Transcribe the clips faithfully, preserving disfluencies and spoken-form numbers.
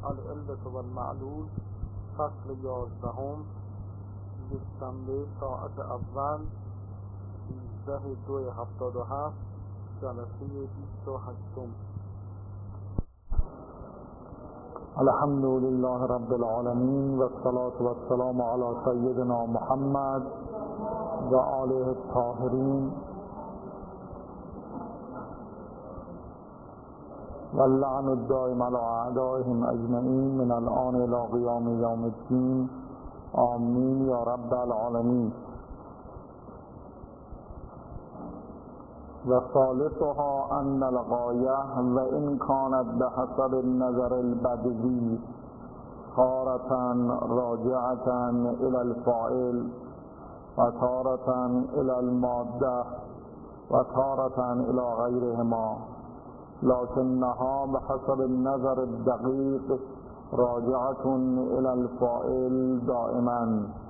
العلة و المعلول فصل یازدهم یکشنبه ساعت اول سیزده دو هفتاد و هفت جلسه بیست و هشتم. الحمد لله رب العالمین و الصلاة و السلام علی سیدنا محمد و آله الطاهرین و اللعن الدائم علی اعدائهم اجمعین من الآن الى قیام یوم الدین آمین یا رب العالمین. و ثالثها ان الغایه و ان کانت بحسب النظر البدوی تارة راجعة الى الفاعل و تارة الى الماده و تارة الى غیرهما، لكنها بحسب النظر الدقیق راجعة الى الفاعل دائما.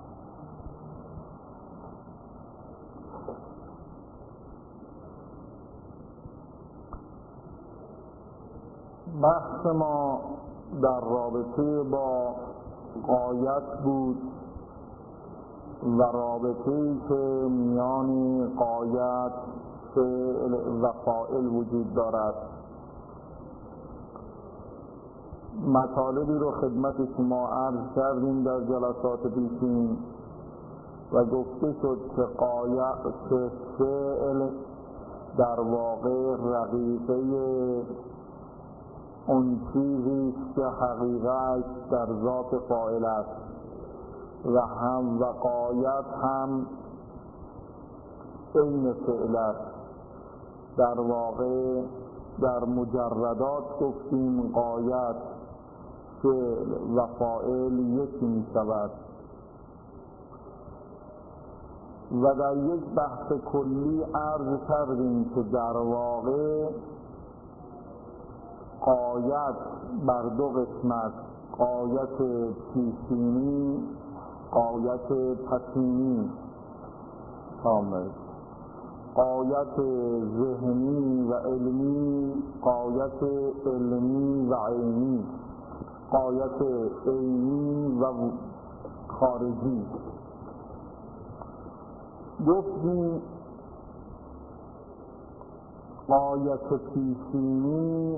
بحث ما در رابطه با غایت بود و رابطه‌ای که میان غایت فعل و فاعل وجود دارد. مطالبی رو خدمت شما عرض کردیم در جلسات پیشین و گفته شد که غایت که فعل در واقع رقیقه اون چیزی که حقیقت در ذات فاعل است و هم و غایت هم عین فعل است. در واقع در مجردات گفتیم غایت فعل و فاعل یکی می شود و در یک بحث کلی عرض کردیم که در واقع غایت بر دو قسمت، غایت پیشینی، غایت پسینی شامل، غایت ذهنی و علمی، غایت علمی و عینی، غایت عینی و خارجی. گفتیم غایت پیشینی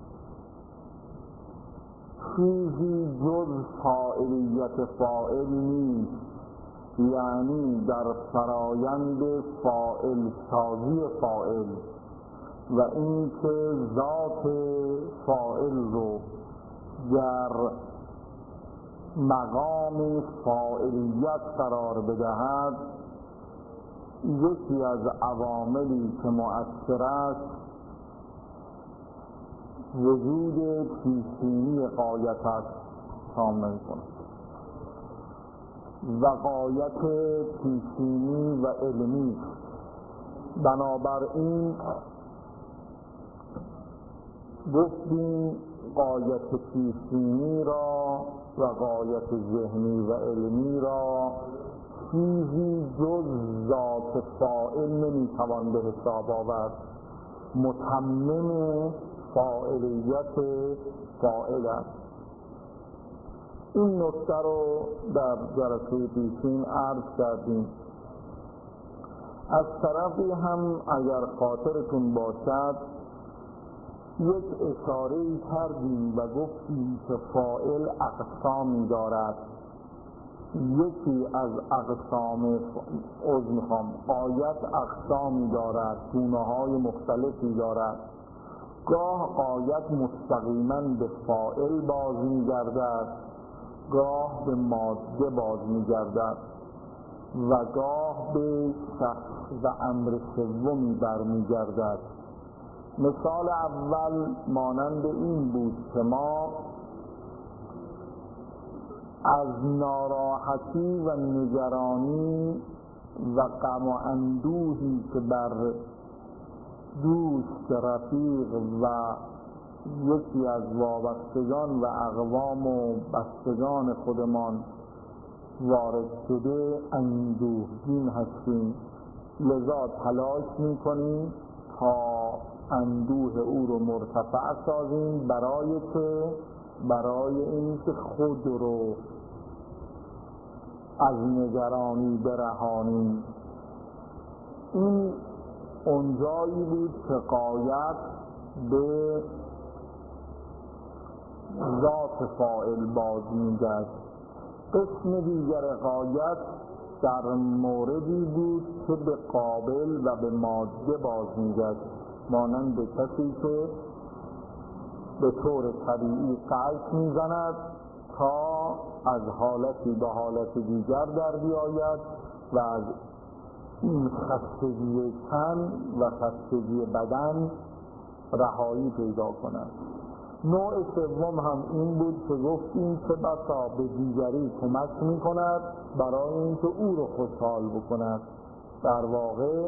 چیزی جز فاعلیت فاعل نیست، یعنی در فرایند فاعل سازی فاعل و این که ذات فاعل رو در مقام فاعلیت قرار بدهد، یکی از عواملی که مؤثر است وجود پیشینی غایت است شامل کند و غایت پیشینی و علمی. بنابراین گفتیم غایت پیشینی را و غایت ذهنی و علمی را چیزی جز ذات فاعل نمیتوان به حساب آورد، متمم فاعلیت فاعل است. این نکته رو در جلسه پیشین عرض کردیم. از طرفی هم اگر خاطرتون باشد یک اشاره‌ای کردیم و گفتیم که فاعل اقسامی دارد. یکی از اقسام عذر میخوام غایت اقسامی دارد، گونه‌های مختلفی دارد. گاه غایت مستقیما به فاعل باز می‌گردد، گاه به ماده باز می‌گردد و گاه به شخص و امر سومی برمی‌گردد. مثال اول مانند این بود که ما از ناراحتی و نگرانی و غم و اندوهی که بر دوست، رفیق و یکی از وابستگان و اقوام و بستگان خودمان وارد شده اندوهگین هستیم، لذا تلاش میکنیم تا اندوه او رو مرتفع سازیم برای که برای اینکه خود رو از نگرانی برهانی. این اونجایی بود که غایت به ذات فاعل باز می‌گشت. قسم دیگر غایت در موردی بود که به قابل و به ماده باز می‌گشت، مانند کسی که به طور طبیعی قلب می‌زند تا از حالتی به حالت دیگر در بیاید و از این خستگی تن و خستگی بدن رهایی پیدا کند. نوع سوم هم این بود که گفتیم که بسا به دیگری کمک می‌کند برای اینکه او رو خوشحال بکند. در واقع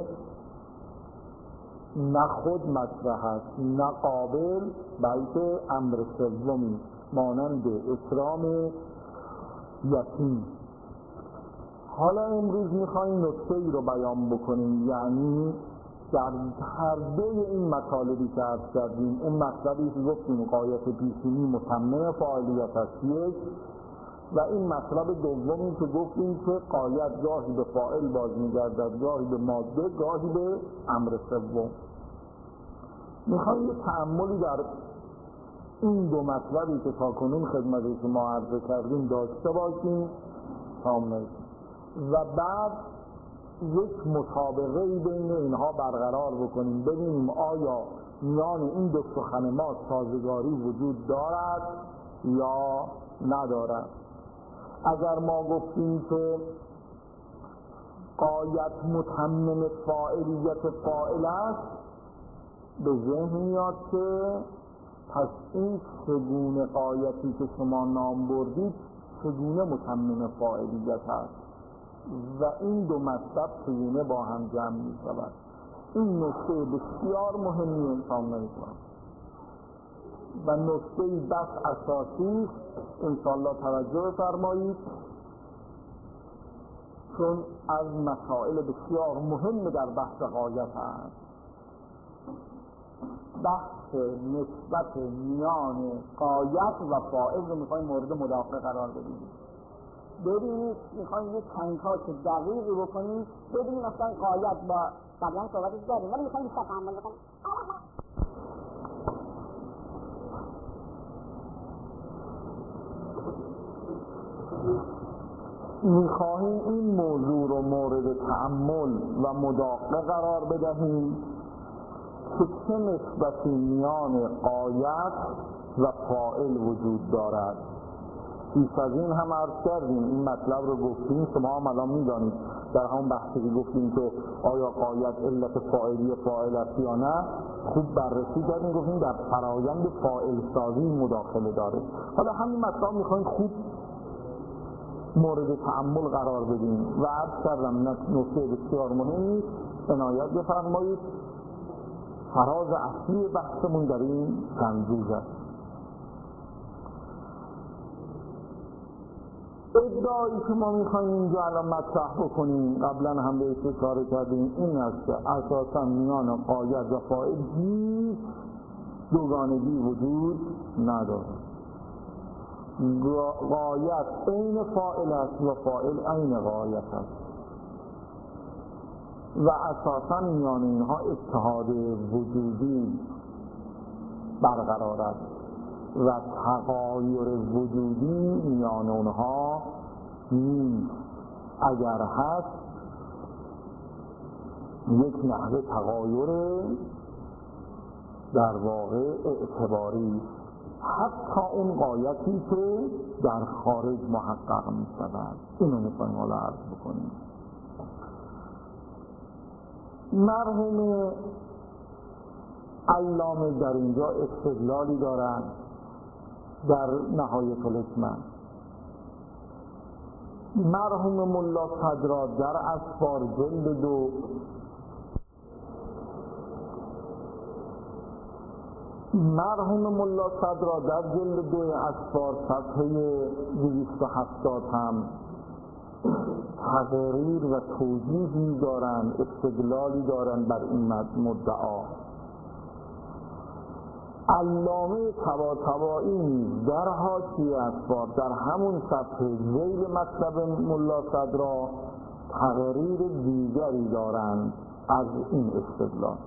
نه خود مطرح است نه قابل، بلکه امر سومی مانند اکرام یتیم. حالا امروز میخواییم نکته ای رو بیان بکنیم، یعنی در هر دوی این مطالبی که عرض کردیم، اون مطلبی که گفتیم غایت پیشینی متمم فاعلیت است یک، و این مطلب دومی که گفتیم که غایت گاهی به فاعل باز میگردد، گاهی به ماده، گاهی به امر سوم. میخوایم یه تأملی در این دو مطلبی که تا کنون خدمت شما عرض کردیم داشته باشیم کامل، و بعد یک مسابقه بین اینها برقرار بکنیم، ببینیم آیا میان این دو سخن ما سازگاری وجود دارد یا ندارد. اگر ما گفتیم که غایت متمم فاعلیت فاعل است، به ذهن میاد که پس این چگونه غایتی که شما نام بردید چگونه متمم فاعلیت است و این دو مطلب چگونه با هم جمع می شود. این نکته بسیار مهمی انسان می‌کنه و نکته بس اساسی انشاءالله توجه فرمایید، چون از مسائل بسیار مهم در بحث غایت است. بحث نسبت میان غایت و فاعل رو میخوایم مورد مداخله قرار بدیم. ببینید میخوایم یک تنکاش دقیقی بکنیم، ببینیم اصلا غایت با قبلا صحبتش داریم ولی میخوایم بیشتر تحمل بکنیم. میخواهیم این موضوع رو مورد تأمل و مداخله قرار بدهیم که چه نسبتی میان غایت و فاعل وجود دارد. پیش از این هم عرض کردیم، این مطلب رو گفتیم، شما هم الان میدانید در همون بحثی که گفتیم که آیا غایت علت فاعلی فاعل است یا نه، خوب بررسی کردیم، گفتیم در فرایند فاعل سازی مداخله داره. حالا همین مطلب میخوایم خوب مورد تأمل قرار بدیم و عرض کردم نکته بسیار مهمی عنایت بفرمایید. فراز اصلی بحثمون در این سنجوز است. ادعایی که ما میخواییم اینجا الان مطرح بکنیم، قبلا هم بهش اشاره کردیم، این است که اساسا میان غایت و فاعل هیچ دوگانگی وجود نداره. غایت عین فاعل است و فاعل عین غایت است و اساسا میان اینها اتحاد وجودی برقرار است و تغایر وجودی میان اونها نیست. اگر هست یک نحوه تغایر در واقع اعتباری، حتی اون غایتی که در خارج محقق می شود. اینو میخوایم حالا عرض بکنیم. مرحوم علامه در اینجا استدلالی دارند در نهایت الحکمت. مرحوم ملا صدرا در اسفار جلد دو مرحوم ملا صدرا در جلد دو اسفار صفحه دویست و هفتاد هم تقریر و توجیهی دارند، استدلالی دارند بر این مدعا. علامه طباطبایی در حاشیه اسفار در همون صفحه ذیل مطلب ملا صدرا تقریر دیگری دارند از این استدلال.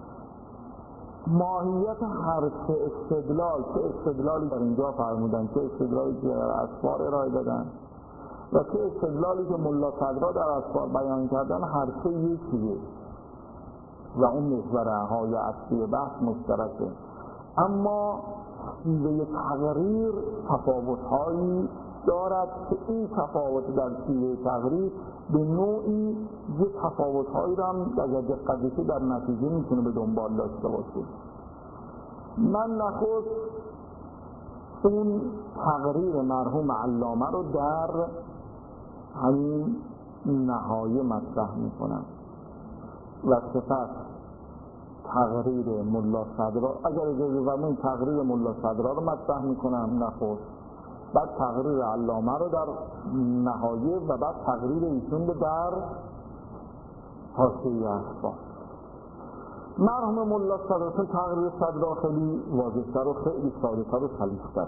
ماهیت هر سه استدلال، چه استدلالی در اینجا فرمودن، چه استدلالی که در اسفار ارائه دادن و چه استدلالی که ملا صدرا در اسفار بیان کردن، هر سه یکیه و اون محورهای اصلی بحث مشترکه، اما شیوه تقریر تفاوت‌هایی دارد که این تفاوت در شیوه تقریر به نوعی یه تفاوت‌هایی را هم اگر دقت بشه در نتیجه میتونه به دنبال داشته باشه. من نخست اون تقریر مرحوم علامه رو در همین نهایه مطرح میکنم و سپس تقریر ملا صدرا، اگر اجازه فرمایید تقریر ملا صدرا رو مطرح میکنم نخست، بعد تقریر علامه رو در نهایه و بعد تقریر ایشون رو در حاشیه اسفار. مرحوم ملا صدرا، چون تقریر صدرا خیلی واضح‌تر و خیلی ساده‌تر و سلیس‌تر.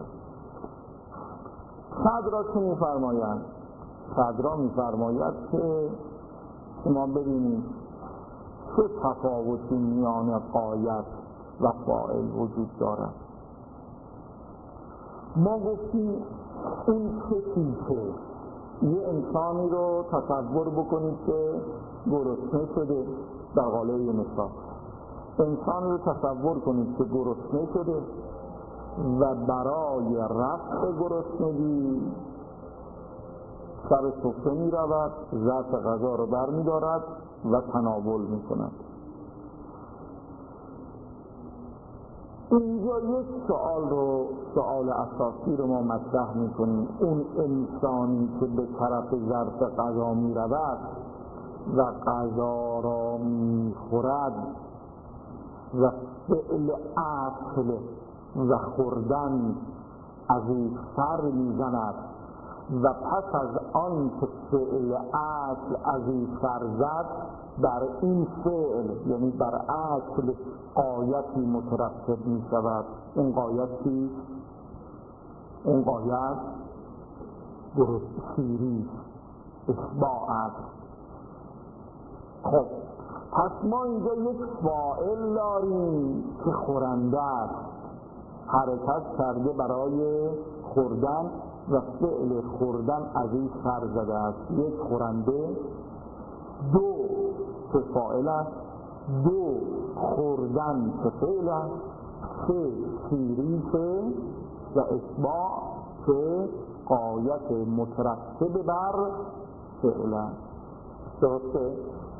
صدرا چه می‌فرماید؟ صدرا می‌فرماید که شما ببینید چه تفاوتی میان غایت و فاعل وجود دارد. ما گفتیم این کسی که یه انسانی رو تصور بکنید که گرسنه شده، در قالب یه مثال انسانی رو تصور کنید که گرسنه شده و برای رفع گرسنگی سر سفره می رود، ظرف غذا رو بر می دارد و تناول می کند. اینجا یک سوال رو سوال اساسی رو ما مطرح می کنیم. اون انسانی که به طرف ظرف غذا می رود و غذا را می خورد و فعل اکل و خوردن از این سر می زند و پس از آن که فعل اکل از این سر زد، بر این فعل یعنی بر اکل غایتی مترتب می شود. اون غایتی اون غایت گرسنگی اشباع است. خب پس ما اینجا یک فاعل داریم که خورنده است، حرکت کرده برای خوردن و فعل خوردن از این سر زده است. یک خورنده، دو که فاعل است، دو خوردن که فعل است، سه سیریش و اشباع که غایت مترتب بر فعل است. درسته؟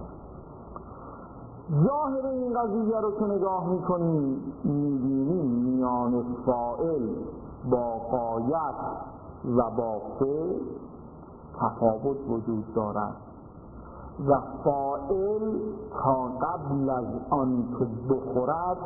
ظاهر این قضیه رو که نگاه میکنیم میبینیم میان فاعل با غایت و با فعل تفاوت وجود دارد و فاعل تا قبل از آن که بخورد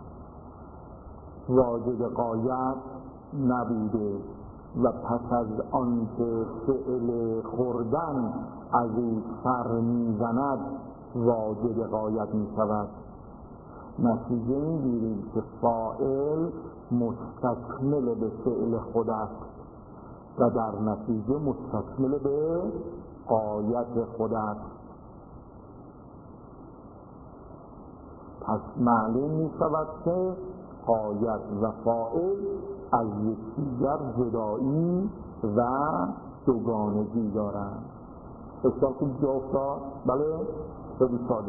واجد غایت نبوده و پس از آن که فعل خوردن از این سر میزند واجد غایت می شود. نتیجه میگیریم که فاعل مستکمل به فعل خود است و در نتیجه مستکمل به غایت خود است. پس معلوم می شود که غایت و فاعل از یکدیگر جدایی و دوگانگی دارند. اشتاق خوب جا افتاد؟ بله؟ خیلی ساده.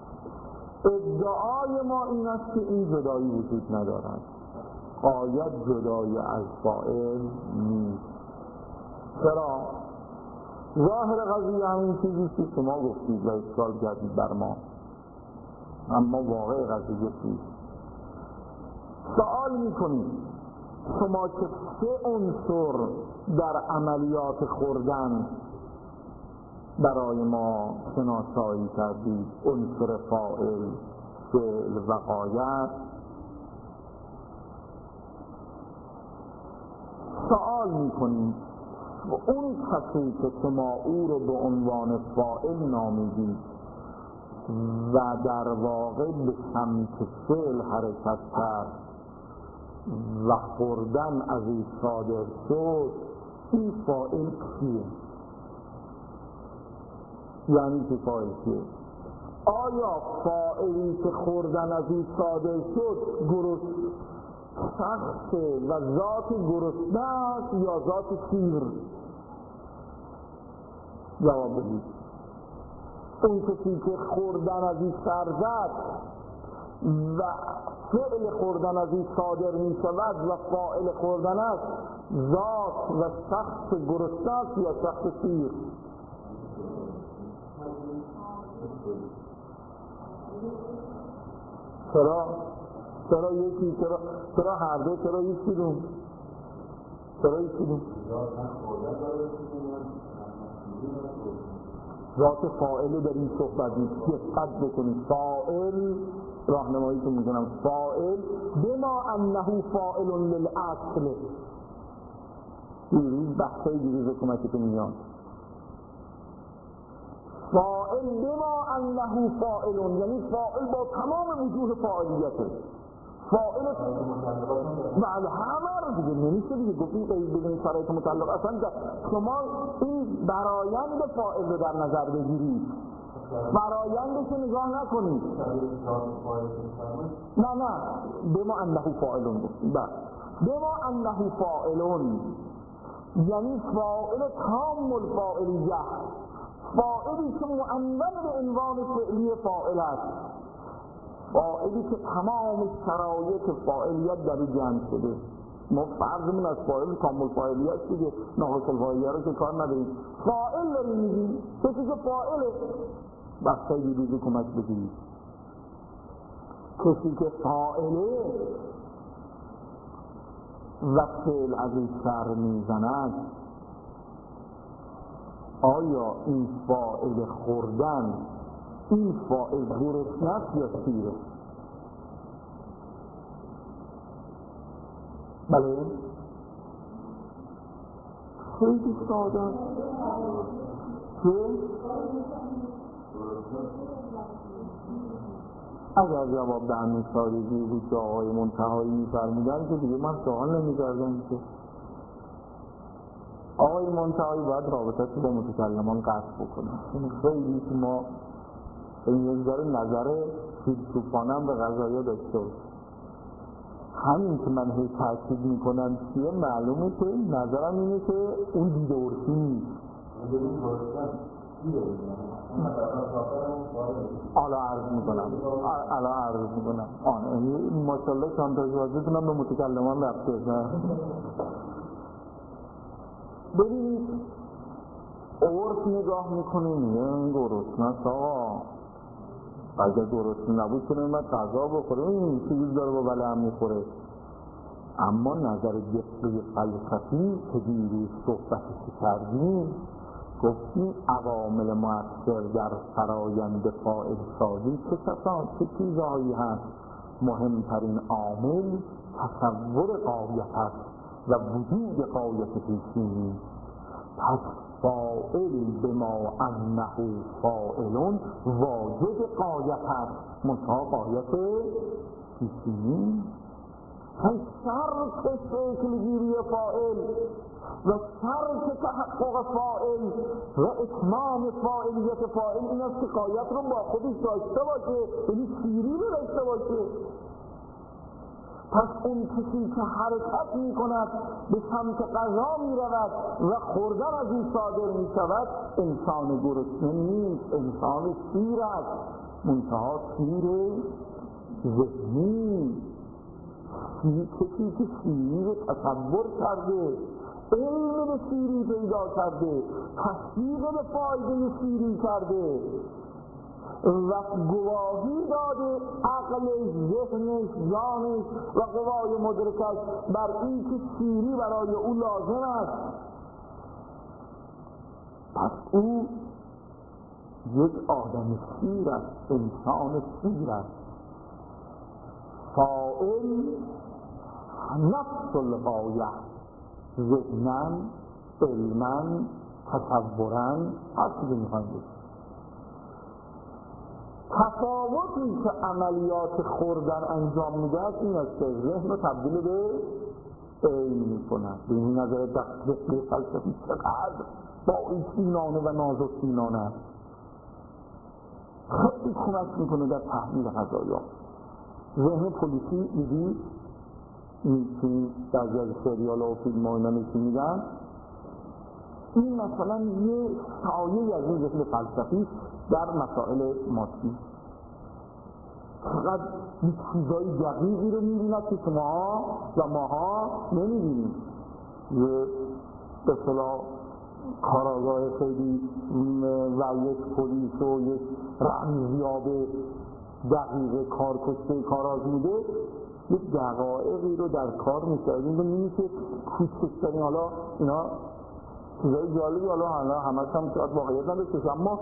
ادعای ما این است که این جدایی وجود ندارد. غایت جدایی از فاعل نیست. چرا؟ ظاهر قضیه همین چیزی که شما گفتید و اشکال کردید بر ما، اما واقع قضیه چیست؟ سوال میکنید شما که سه عنصر در عملیات خوردن برای ما شناسایی کردید، عنصر فاعل، فعل و غایت، سوال میکنید اون کسی که شما او رو به عنوان فاعل نامیدید و در واقع به سمت فعل حرکت کرد و خوردن از این صادر شد، این فاعل کیه؟ یعنی که فاعل کیه؟ آیا فاعلی که خوردن از این صادر شد گرس شخص و ذات گرسنه است یا ذات سیر؟ جواب بدید. اون کسی که خوردن از این سر زد و فعل خوردن از این صادر می شود و فاعل خوردن است، ذات و شخص گرسنه است یا شخص سیر؟ چرا؟ چرا یکی؟ چرا چرا هر دو؟ چرا یکی دون؟ چرا یکی دون؟ ذات فاعل در این صحبت نیست. دقت بکنید، فاعل راهنمایی که میکنم، فاعل بما انه فاعل للاصل. دیروز بحثای دیروز کمکتون میاد. فاعل بما انه فاعل یعنی فاعل با تمام وجوه فاعلیته. فاعل بله همه رو دیگه نمیشه دیگه گفتیم قید بدون شرایط متعلق. اصلا شما این برایند فاعل رو در نظر بگیرید، برایندش رو نگاه نکنید. نه نه بما انه فاعل گفتیم. بما انه فاعل یعنی فاعل تام الفاعلیه، فاعلی که معنون به عنوان فعلی فاعل است، فاعلی که تمام شرایط فاعلیت در این جمع شده. ما فرضمون از فاعل کامل فاعلیت دیگه، ناقص الفاعلیه رو که کار نداریم. فاعل داریم میگیم، کسی که فاعله بحثای دیروز کمک بگیرید. کسی که فاعله و فعل از این سر میزند، آیا این فاعل خوردن، این فاعل گرسنه است یا سیره؟ بله خیلی ساده است که اگر جواب به همین سادگی بود که آقای منتهایی می‌فرمودن که دیگه من سوال نمی‌کردم که آقای منتهایی باید رابطه‌اش با متکلمان قطع بکنم. این خیلی که ما این یک ذره نظر فیلسوفانه به قضایا داشته باشه. همین که من هی تاکید میکنم چیه، معلومه که نظرم اینه که اون دیده ارسی نیست. حالا عرض میکنم حالا عرض میکنم آن ماشاءالله شانتاژ واجبتونم به متکلمان رفته. ببینید عرف نگاه میکنیم این گرسنه آقا، اگر گرسنه نبود کنیم باید غذا بخوریم، این چیز داره با بله هم میخوره. اما نظر دقیق فلسفی که دیروز صحبتش کردیم، گفتیم عوامل مؤثر در فرایند فاعل سازی چه کسان چه چیزهایی هست. مهمترین عامل تصور غایت است و وجود غایت پیشینی. پس فاعل بما انه فاعلون واجد غایت است، منتها غایت پیشینی. پس شرط شکل گیری فاعل و شرط تحقق فاعل و اتمام فاعلیت فاعل این است که غایت رو با خودش داشته باشه، یعنی سیری رو داشته باشه. پس اون کسی که حرکت می کند به سمت غذا می رود و خوردن از این صادر می شود، انسان گرسنه نیست، انسان سیر است، منتها سیر ذهنی. کسی که سیری رو تصور کرده، علم به سیری پیدا کرده، تصدیق به فایده سیری کرده و گواهی داده عقلش، ذهنش، جانش و قوای مدرکش بر این که سیری برای او لازم است، پس او یک آدم سیر است، انسان سیر است. فاعل نفس الغایه، ذهناً، علماً، تصوراً، هر چیزی میخوایم بگیم. تفاوتی که عملیات خوردن انجام میده این است که ذهن رو تبدیل به عین میکنند. به این نظر دقیق فلسفی چقدر با اطمینانه و نازک‌بینانه است، خیلی کمک میکنه در تحلیل قضایا. ذهن پلیسی میدی این بعضی از سریال ها و فیلم ها اینا نشون میدن، این مثلا یه سایه از این ذهن فلسفی در مسائل مادی. فقط یک چیزای دقیقی رو میبیند که شما و ماها نمیبینیم. یه به اصطلاح کاراگاه خیلی و یک پلیس و یک رمزیاب دقیق کارکشته کارآزموده یک دقایقی رو در کار می‌کردیم و می‌بینید که کوچکترین، حالا اینا چیزای جالبی حالا حالا همش هم شاید واقعیت نداشته، اما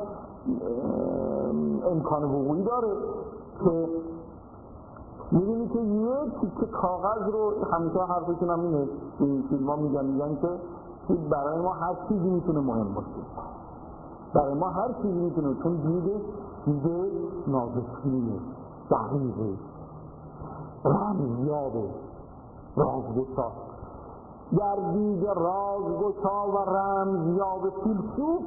امکان وقوعی داره که می‌بینید که یک تیکه کاغذ رو، همیشه حرفشون هم اینه این فیلم‌ها میگن میگن که برای ما هر چیزی میتونه مهم باشه، برای ما هر چیزی میتونه، چون دیده دیده نازک‌بینه، دقیقه، رمزیابه، رازگشا. در دید رازگشا و رمزیاب فیلسوف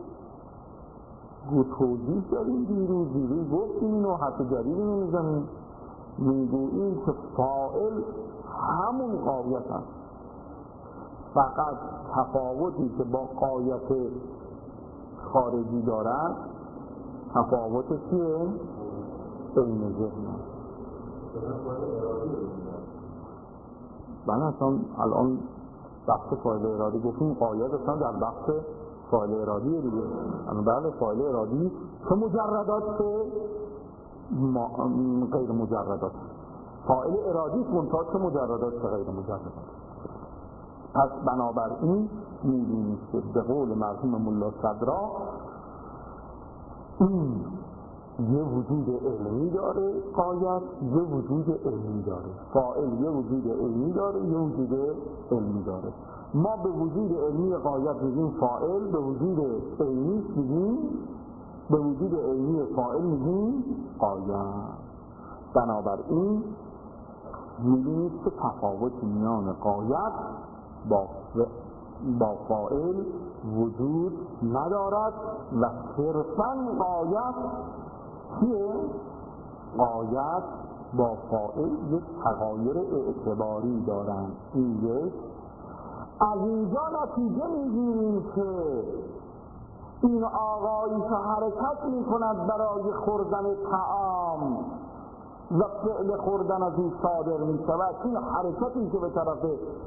گو توضیح داریم، دیروز دیروز گفتیم اینو، حتی جدیدی نمیزنیم، میگوییم که فاعل همون قایت هست، فقط تفاوتی که با قایت خارجی دارن تفاوت چیه؟ این ذهن. من اصلا الان بحث فاعل ارادی گفتیم، قایت اصلا در بحث فاعل ارادیه دیگه. اما بله فاعل ارادی چه مجردات چه غیر مجردات، فاعل ارادی منتها چه مجردات چه غیر مجردات. پس بنابراین می‌بینید که به قول مرحوم ملا صدرا این یه وجود علمی داره، قایت یه وجود علمی داره، فاعل یه وجود علمی داره یه وجود علمی داره. ما به وجود علمی قایت میگیم فاعل، به وجود علمی میگیم به وجود علمی فاعل میگیم قایت. بنابراین می‌بینید که تفاوت میان قایت با با فاعل وجود ندارد و صرفاً قایت چیه؟ قایت با فاعل یک تغایر اعتباری دارند. این یک. از اینجا نتیجه میگیریم که این آقایی که حرکت میکند برای خوردن طعام و فعل خوردن از این صادر میشود، این حرکتی که به طرف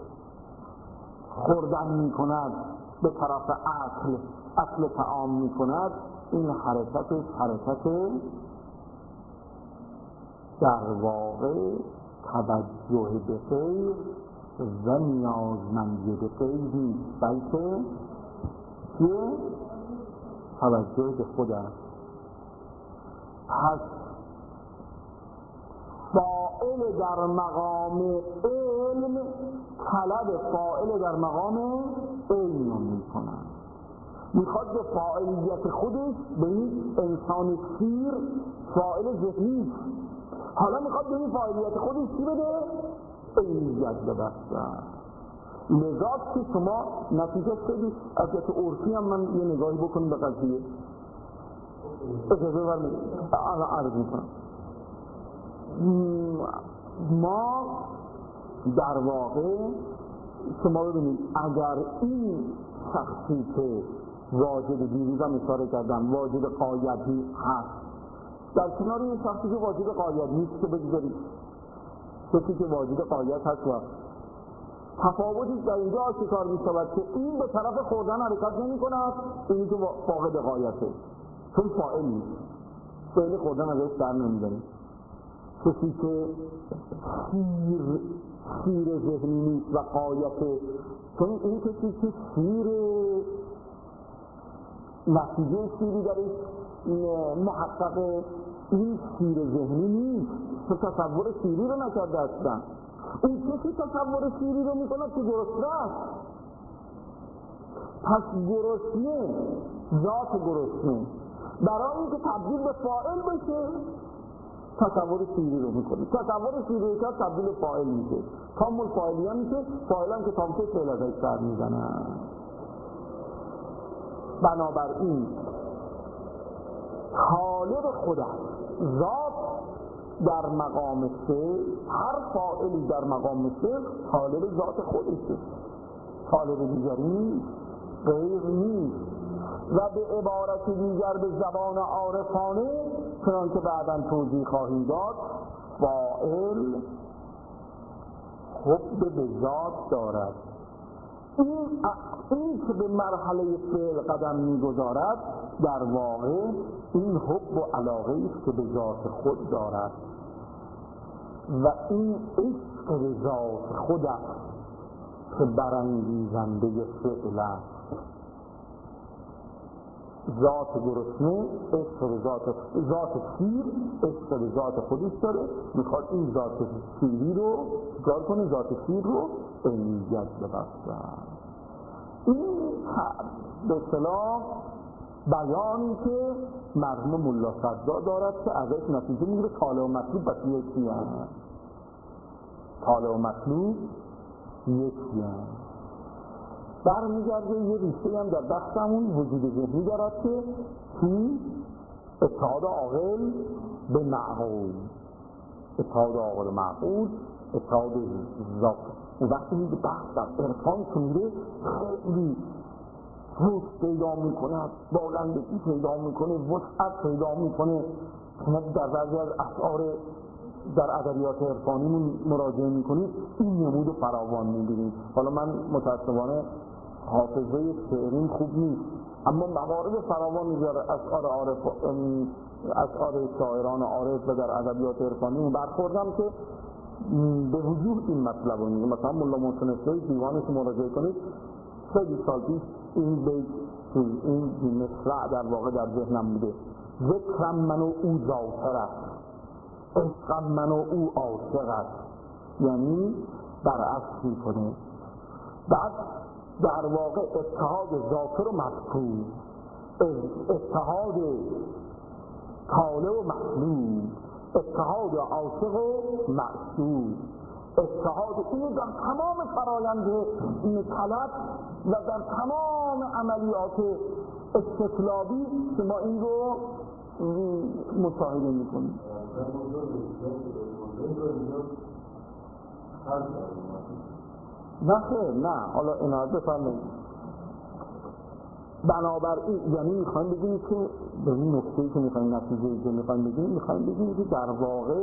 خوردن میکند به طرف اصل اصل طعام میکند، این حرکت حرکت در واقع توجه به غیر و نیازمندی به غیر نیست، بلکه چیه؟ توجه به خود است. پس فاعل در مقام علم طلب فاعل در مقام علم می کند، میخواد به فاعلیت خودش، به این انسان سیر فاعل ذهنی، حالا میخواد به این فاعلیت خودش چی بده؟ علمیت ببخشد. لذا که شما نتیجه خیلی از جهت عرفی هم من یه نگاهی بکنیم به قضیه، اجازه ورمید عرض میکنم. ما در واقع شما ببینید اگر این شخصی که واجد دیروز هم اشاره کردم واجد قایدی هست، در کنار این شخصی که واجد قایدی نیست که بگذارید کسی که واجد قاید هست و تفاوتی در اینجا آشکار می شود که این به طرف خوردن حرکت نمی کند، اینی که فاقد قایته، چون فاعل نیست، فعل خوردن ازش در نمی داریم. کسی که سیر سیر ذهنی نیست و قایته، چون این کسی که سیر نتیجه سیری درش محقق، این سیر ذهنی نیست که تصور سیری رو نکرده هستن. اون کسی تصور سیری رو میکند که گرسنه است. پس گرسنه، ذات گرسنه برای اینکه تبدیل به فاعل بشه تصور شیری رو میکنه. تصور شیری که تبدیل به فاعل میشه، تام الفاعلیه میشه، فاعل هم که تام که فعل ازش سر میزنن. بنابراین طالب خود است، ذات در مقام سه، هر فاعلی در مقام سه طالب ذات خودشه، طالب دیگری غیر نیست. و به عبارت دیگر به زبان عارفانه چنان که بعداً توضیح خواهیم داد، فاعل حب به ذات دارد. این این که به مرحله فعل قدم می‌گذارد در واقع این حب و علاقه است که به ذات خود دارد و این عشق به ذات خود است که برانگیزنده فعل است. ذات گرسنه عشق به ذات ذات سیر عشق به ذات خودش داره، میخواد این ذات سیری رو کار کنه، ذات سیر رو علیت ببخشه. این به اصطلاح بیانی که مرحوم ملا صدرا دارد که ازش نتیجه میگیره طالع و مطلوب بس یکی هست، طالع و مطلوب یکی هست. برمیگرده یه ریشه هم در بحثمون وجود ذهنی دارد که چی؟ اتحاد عاقل به معقول، اتحاد عاقل معقول، اتحاد ذات. و وقتی میگه بحث در عرفان که میره خیلی وسط پیدا میکنه، بلندگی پیدا میکنه، وسعت پیدا میکنه. شما در بعضی از اشعار در ادبیات عرفانی مراجعه میکنید این نمود فراوان میبینید. حالا من متاسفانه حافظه شعرین خوب نیست، اما موارد فراوانی در اشعار عارف اشعار شاعران عارف و در ادبیات عرفانی برخوردم که به وجوه این مطلب رو میگه. مثلا ملا محسن اسلامی دیوانش مراجعه کنید، خیلی سال پیش این بیت این مصرع در واقع در ذهنم بوده: ذکرم من و او ذاکر است، عشقم من و او عاشق است. یعنی برعکس میکنه. بعد در واقع اتحاد ذاکر و مذکور، اتحاد طالع و مطلوب، اتحاد عاشق و معشوق، اتحاد این در تمام فرایند طلب و در تمام عملیات استطلابی شما این رو مشاهده میکنید. نه خیر نه، حالا عنایت بفرمایید. بنابراین یعنی میخوایم بگیم که به این نکته‌ای که میخوایم نتیجه‌ای که میخوایم بگیم میخوایم بگیم که در واقع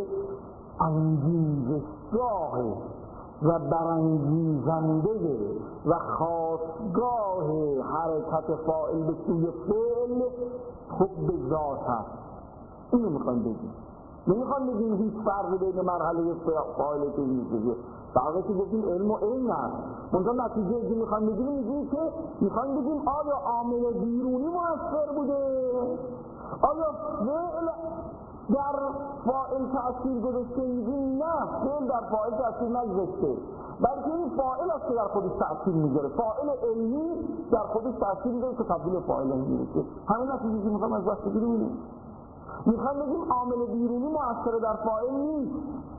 انگیزشگاه و برانگیزنده و خاستگاه حرکت فاعل به سوی فعل حب ذات هست. اینو میخوایم بگیم. نمیخوایم بگیم هیچ فرقی بین مرحله فاعل که هیچ فرقی که گفتیم علم و علم هست. منتها نتیجه که میخوایم بگیم میگیم که میخوایم بگیم آیا عامل بیرونی مؤثر بوده؟ آیا فعل در فاعل تأثیر گذاشته؟ میگیم نه، فعل در فاعل تأثیر نگذاشته، بلکه این فاعل است که در خودش تأثیر میگیره. فاعل علمی در خودش تأثیر میگیره که تبدیل فاعل میشه. همین نتیجه که میخوایم از بحث بگیریم. میخوایم بگیم عامل بیرونی مؤثر در فاعل نیست.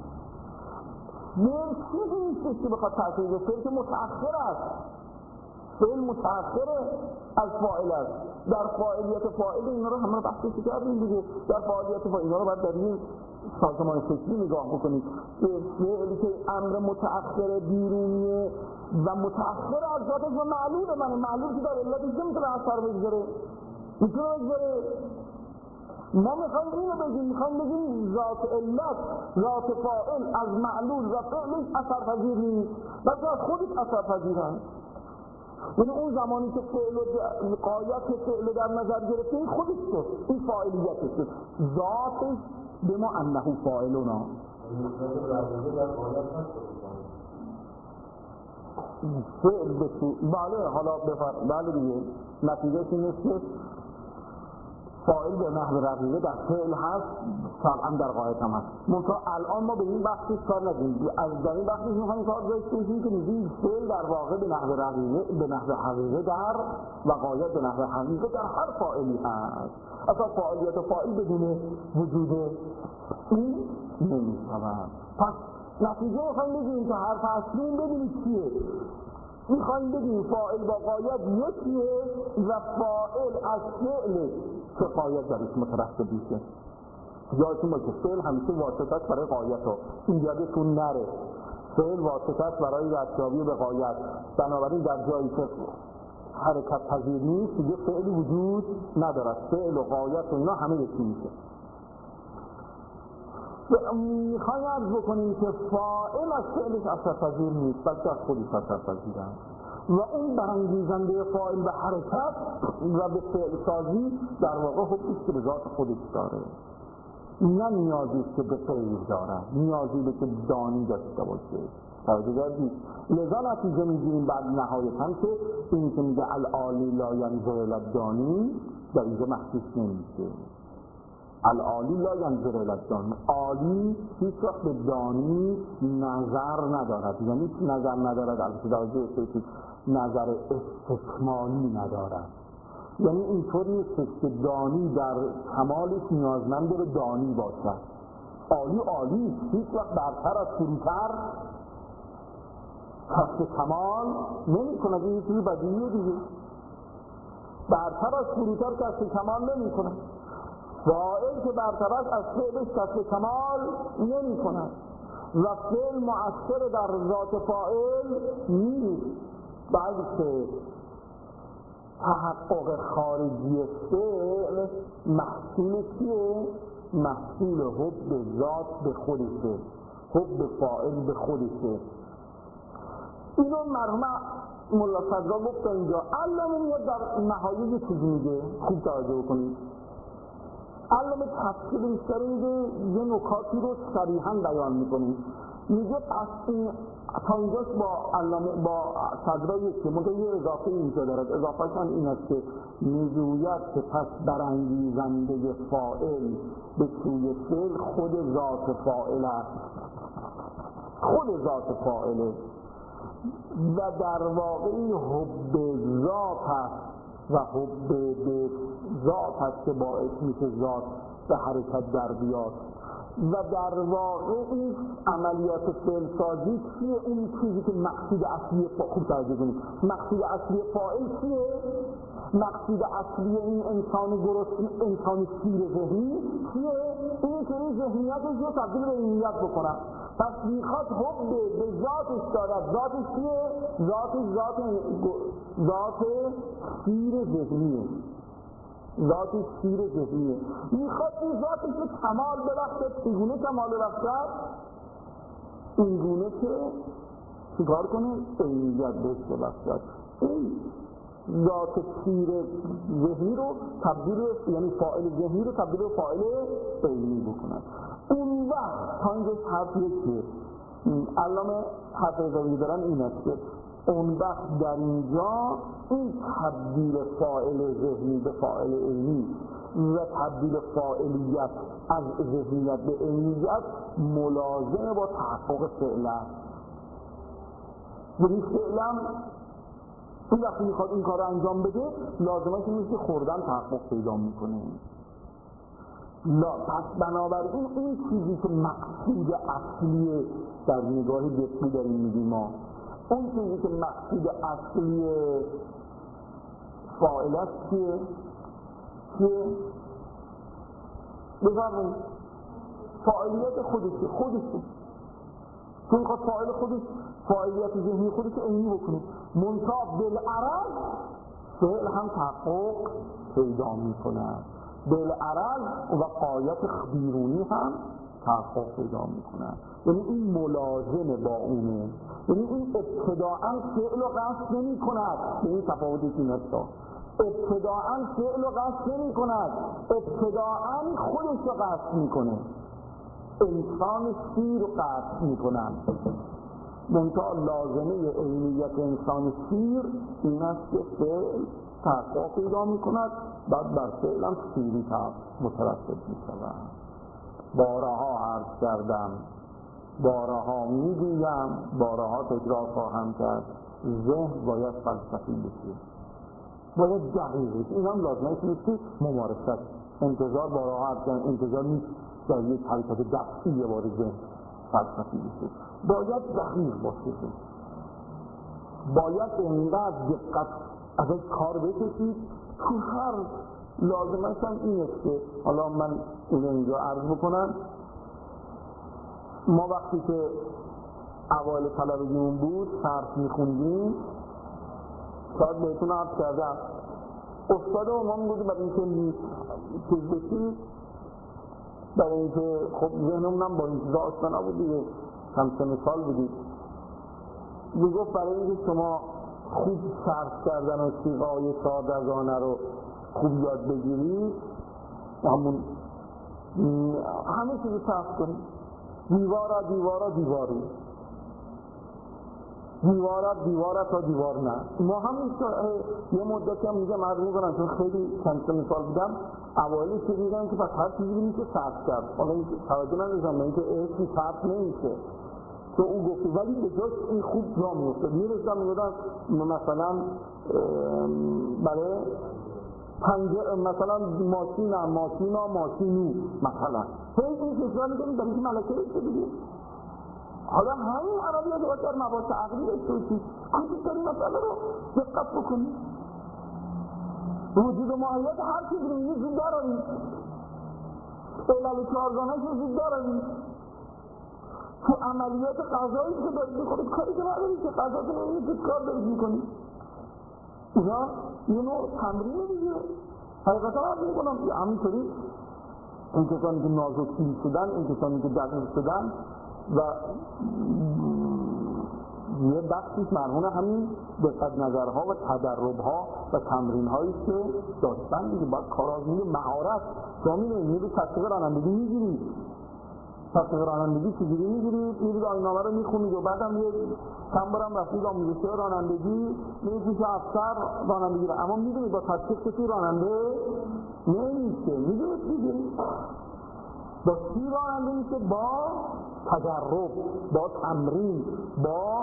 فعل چیزی نیست که بخواد تأثیر بگیره، فعل که متأخر است. فعل متأخر از فاعل است. در فاعلیت فاعل اینا رو همه بحثش کردیم دیگه. در فاعلیت فاعل اینا رو باید در این سازمان فکری نگاه بکنید. فعلی که امر متأخر بیرونیه و متأخر از ذاتش و معلول منه، معلول که در علتش نمیتونه اثر بگذاره، میتونه بگذاره. ما میخوایم اینو بگیم، میخوایم بگیم ذات علت، ذات فاعل از معلول و فعلش اثر پذیر نیست، بلکه از خودش اثر پذیرند. یعنی اون زمانی که فعل و قایت فعل در نظر گرفته این خودش شد، این فاعلیتش شد، ذاتش به ما انه فاعلونا. فعل بسو بله حالا بفر بله دیگه نتیجه این است که فاعل به نحو رقیقه در فعل هست، طبعا در غایت هم هست. منتها الان ما به این بحثش کار نداریم. از در این بحثش میخوایم کار داشته باشیم که میگیم فعل در واقع به نحو رقیقه به نحو حقیقه در و غایت به نحو حقیقه در هر فاعلی هست. اصلا فاعلیت و فاعل بدون وجود این نمیشود. پس نتیجه میخوایم بگیم که حرف اصلی ببینید چیه. میخوایم بگیم فاعل با غایت یکیه و فاعل از فعل که غایت درش مترتب میشه. یادتون باشه فعل همیشه واسطه‌اش برای غایت ها، این یادتون نره. فعل واسطه‌اش برای دستیابی به غایت. بنابراین در جایی که حرکت پذیر نیست دیگه فعلی وجود ندارد. فعل و غایت و اینا همه یکی میشه. میخوایم عرض بکنیم که فاعل از فعلش اثرپذیر نیست، بلکه از خودش اثرپذیر است و اون برانگیزنده فاعل به حرکت و به فعل سازی در واقع حکمش که به ذات خودش داره، نه نیازی که به غیر داره، نیازی به که دانی داشته باشه. توجه دارید؟ لذا نتیجه میگیریم بعد نهایتاً که این که میگه العالی لا ینظر الی الدانی در اینجا محسوس نمیشه. العالی لا ینظر الی الدانی، عالی هیچ وقت به دانی نظر ندارد، یعنی نظر ندارد البته توجه بفرمایید نظر استکمالی ندارد، یعنی اینطور نیست که دانی در کمالش نیازمند به دانی باشد. عالی عالی هیچ وقت برتر از فروتر کسب کمال نمی کند. این چیزی بدیهیه دیگه، برتر از فروتر کسب کمال نمی کند. فاعل که برتر است از فعلش کسب کمال نمی کند و فعل مؤثر در ذات فاعل نیست، بلکه تحقق خارجی فعل محصول چیه؟ محصول حب ذات به خودشه، حب فاعل به خودشه. اینو مرحوم ملا صدرا گفت اینجا. علامه میاد در نهایه چیزی میگه، خوب توجه کنید. علامه تفصیل بیشتری میگه، یه نکاتی رو صریحاً بیان میکنه. میگه پس این تا اینجاش با علامه با صدرا یکی، مگه یه اضافه اینجا دارد. اضافه‌شان این است که میگوید که پس برانگیزنده فاعل به سوی فعل خود ذات فاعل است، خود ذات فاعله و در واقع حب ذات است و حب به ذات است که باعث میشه ذات به حرکت در بیاد و در واقع این عملیات فعلسازی چیه؟ اون چیزی که مقصود اصلی فاعل، خوب توجه کنید، مقصود اصلی فاعل چیه؟ مقصود اصلی این انسان گرسنه، انسان سیر ذهنی چیه؟ اینه که این ذهنیتش رو تبدیل به علمیت بکنن. پس میخواد حب به ذاتش دارد. ذاتش چیه؟ ذاتش ذات ذات سیر ذهنیه، ذاتش سیر ذهنیه. میخواد این ذاتش رو کمال ببخشد. چگونه کمال ببخشد؟ اینگونه که چیکار کنه؟ علمیت بهش ببخشد. این ذات سیر ذهنی رو تبدیل، یعنی فاعل ذهنی رو تبدیل به فاعل علمی بکنن. اون وقت تا اینجاش حرفیه که علامه حرف ازایی دارن این است که اون وقت در اینجا این تبدیل فاعل ذهنی به فاعل علمی و تبدیل فاعلیت از ذهنیت به علمیت ملازم با تحقق فعل است. یعنی فعلا این وقتی میخواد این کار رو انجام بده لازمه که نیست که خوردن تحقق پیدا میکنه. لا پس بنابراین این چیزی که مقصود اصلی در نگاه دقیقی داریم میگیم ما، اون چیزی که مقصود اصلی فاعل است چیه؟ چیه؟ بفرمایید فاعلیت خودشه، خودشه چون خواهد فاعل خودش فاعلیت ذهنی خودش عینی بکنه. منتها بالعرض فعل هم تحقق پیدا میکنه، بالعرض و قایت بیرونی هم تحقق پیدا میکنه. یعنی این ملازم با اونه، یعنی این ابتداعاً فعل و قصد نمی کند. این تفاوتی که نستا ابتداعاً فعل و قصد نمی کند، ابتداعاً خودش رو قصد میکنه. انسان سیر رو قصد میکنن. منتها لازمه عینیت انسان سیر این است که فعل تحقق پیدا می کند، بعد بر فعل هم سیری مترتب می شود. بارها عرض کردم، بارها می گویم، بارها تکرار خواهم کرد، ذهن باید فلسفی بشه، باید دقیق بشه. این هم لازمه نیست که ممارست انتظار بارها عرض کردم انتظار نیست در یک حرکت دفعی یه بار ذهن فلسفی بشه، باید دقیق باشه، باید اینقدر دقت ازش کار بکشید که هر لازمش هم این است که حالا من اینو اینجا عرض بکنم. ما وقتی که اوایل طلبگیمون بود صرف میخوندیم، شاید بهتون عرض کردم استاد ما میگوید برای اینکه چیز بشید، برای اینکه خب ذهنمون هم با این چیزا آشنا نبود دیگه، کم سن سال بودید، میگفت برای اینکه شما خوب صرف کردن و سیغای سادگانه رو خوب یاد بگیرید، همون همه چیزو صرف کنید، دیوارا دیوارا دیواری، دیوارا دیوارا تا دیوار نه. ما هم یه مدتی هم میگم عرض میکنم چون خیلی چند سه مثال بودم اوایلی که میگم که پس هر چیزی میشه صرف کرد، حالا این توجه نداشتم به اینکه اسمی صرف نمیشه که اون گفته، ولی به جاش این خوب جا میفته. میرسم میگم مثلا برای پنجه مثلا ماشین هم ماشین ها ماشینو مثلا هی این کشور میگم برای که ملکه بشه دیگه. حالا همین عربی ها دوست در مباحث عقلی داشته باشید، کوچکترین مسئله رو دقت بکنید، وجود و ماهیت هر چیزی رو زود دارید، علل چهارگانه‌اش رو زود دارید. تو عملیات غذایی که دارید میخورید کاری که ندارید که غذاتون رو اینید کار دارید میکنید، اینا یه نوع تمرین دیگه. حقیقتا عرض میکنم همینطوری این کسانی که نازک‌سیر شدن، این کسانی که دقیق شدن و یه بخشیش مرهون همین دقت نظرها و تدربها و تمرین‌هایی که داشتن دیگه. باید کارآزمایی مهارت شما می‌بینید میرید تحقیق رانندگی می‌گیرید، تحقیق رانندگی چجوری می‌گیرید؟ میرید آیین‌نامه رو می‌خونید و بعدم یه چند بارم رفتید آموزش رانندگی میرید پیش افسر رانندگی رو، اما می‌دونید با تحقیق کسی راننده نمیشه. می‌دونید دیگه با چی راننده میشه؟ با تجرب، با تمرین، با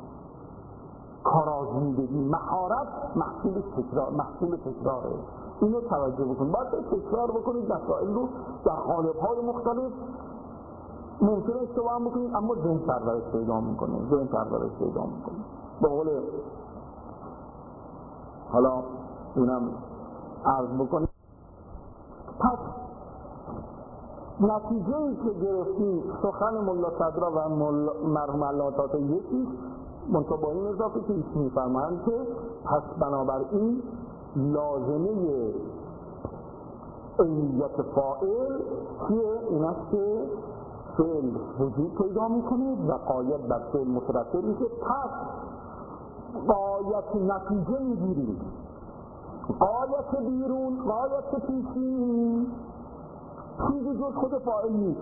کارآزمودگی. مهارت محصول تکرار، محصول تکراره. اینو توجه بکنید، باید تکرار بکنید مسائل رو در قالب‌های مختلف. ممکنه اشتباه هم بکنید اما ذهن پرورش پیدا میکنه، ذهن پرورش پیدا میکنه. به قول حالا اینم عرض بکنید. پس نتیجه ای که گرفتیم سخن ملا صدرا و مرحوم علامه طاطایی یکی منطقه با این اضافه که ایشون میفرمایند که پس بنابراین لازمه عینیت فاعل چیه؟ این است که فعل وجود پیدا میکنه و قایت بر فعل مترتب میشه، پس قایت نتیجه میگیریم، قایت بیرون، قایت پیشین چیزی جز خود فاعل نیست.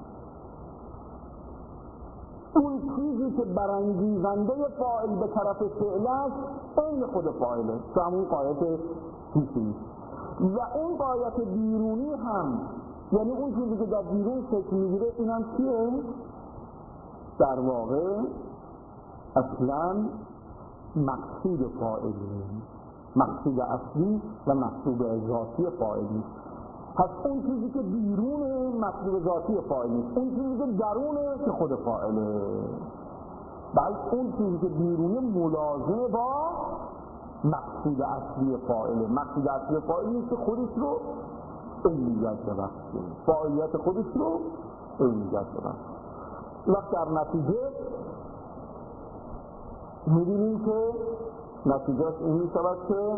اون چیزی که برانگیزنده فاعل به طرف فعل است این خود فاعله، همون قایت پیشین. و اون قایت بیرونی هم یعنی اون چیزی که در بیرون شکل میگیره این هم چیه؟ در واقع اصلا مقصود فاعلی، مقصود اصلی و مقصود ذاتی فاعلی. پس اون چیزی که بیرونه مقصود ذاتی فاعل نیست، اون چیزی که درونه که خود فاعله. بلکه اون چیزی که بیرونه ملازمه با مقصود اصلی فاعله. مقصود اصلی فاعل نیست که خودش رو عینیت ببخشه، فاعلیت خودش رو عینیت ببخشه. وقت در نتیجه می‌بینیم که نتیجهش این می‌شود که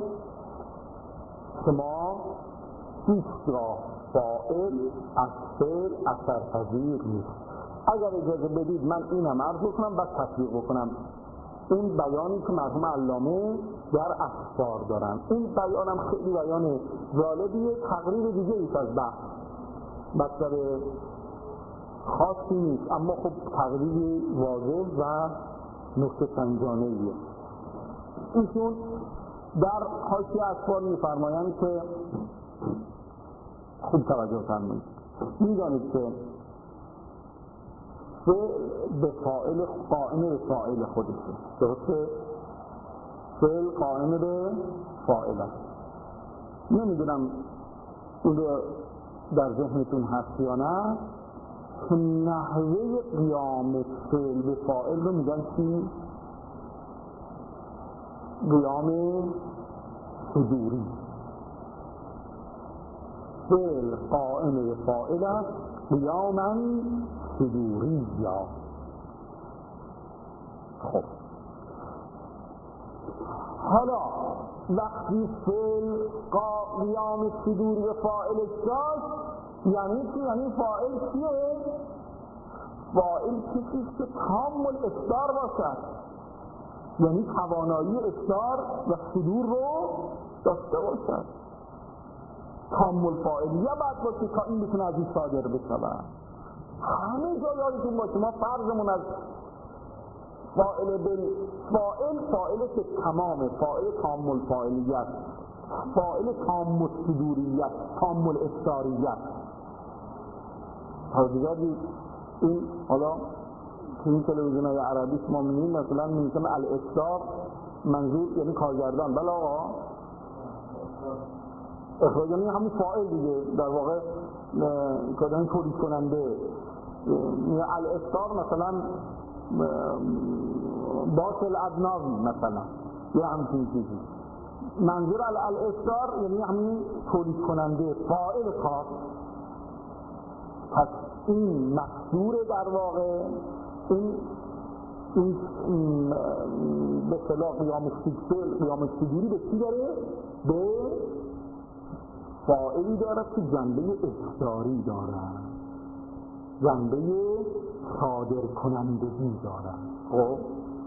شما هیچگاه فاعل از فعل اثرپذیر نیست. اگر اجازه بدید من اینم عرض کنم بعد تطبیق بکنم اون بیانی که مرحوم علامه در اسفار دارن. این بیانم خیلی بیان جالبیه، تقریر دیگه ایست از بحث، مطلب خاصی نیست اما خب تقریر واضح و نکته سنجانه‌ایه. ایشون در حاشیه اسفار می‌فرمایند که خوب توجه فرمایید، می‌دانید که فعل به فاعل قائم به فاعل خودشه، درسته؟ فعل قائم به فاعل است. نمیدونم این رو در ذهنتون هست یا نه که نحوه قیام فعل به فاعل رو میگن چی؟ قیام صدوری. فعل قائم به فاعل است قیاما صدوری. یا خب حالا وقتی فعل قیام صدوری به فاعلش داشت یعنی چی؟ یعنی فاعل چیه؟ فاعل چیزی که تام الاصدار باشد، یعنی توانایی اصدار و صدور رو داشته باشد. تام الفاعلیه باید باشه که این بتونه از این صادر بشود. همه جا یادتون باشه ما فرضمون از فاعل بل فاعل فاعل که تمامه، فاعل تام الفاعلیت، فاعل تام الصدوریت، تام الاصداریت. حاضرید این حالا که این تلویزیون‌های عربی ما می‌بینیم مثلا میگن الاصدار منظور یعنی کارگردان. بله آقا اخراج یعنی همون فاعل دیگه، در واقع کدام تولید کننده. الاصدار مثلا باطل ادناوی مثلا یا همچین چیزی. منظور الاصدار یعنی همین تولید کننده، فاعل کار. پس این مقصور در واقع این این, این به اصطلاح قیام صدور قیام صدوری به چی داره؟ به فاعلی دارد که جنبه اصداری دارد، جنبه صادر کنندگی دارد. خب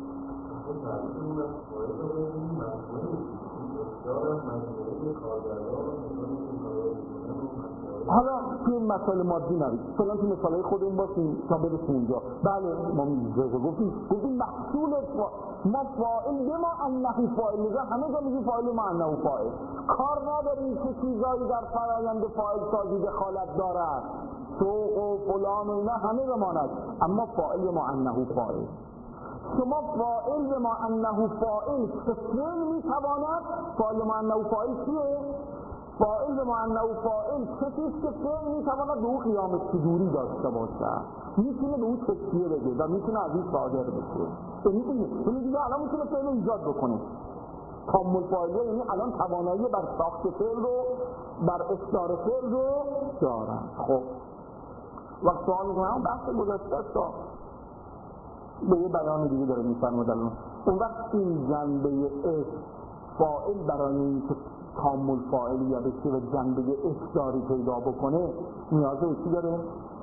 حالا توی مسائل مادی نرید، فلان توی مثالهای خودمون باشیم تا برسیم اونجا. بله ما میگیم گفتیم گفتیم محصول ما فاعل به ما انه فاعل میگه، همه جا میگیم فاعل ما انه فاعل. کار نداریم که چیزایی در فرآیند فاعل سازی دخالت دارد، سوق و فلان و اینا همه بماند، اما فاعل ما انه فاعل. شما فاعل به ما انه فاعل که فعل میتواند، فاعل ما انه فاعل چیه؟ فاعل به ما انه فاعل کسیست که فعل میتواند به او قیام صدوری داشته باشد، میتونه به او تکیه بده و میتونه از این صادر بشه. یعنی دیگه الان میتونه فعل ایجاد بکنه. تام الفاعلیه یعنی الان توانایی بر ساخت فعل رو، بر اصدار فعل رو دارن. خب وقت سوال میکنم بحث گذاشته است به یه بیان دیگه داره میفرماد. الان اون وقت این جنبه فاعل برای این که تام الفاعلیه بشه و جنبه اصداری پیدا بکنه نیازه به چی داره؟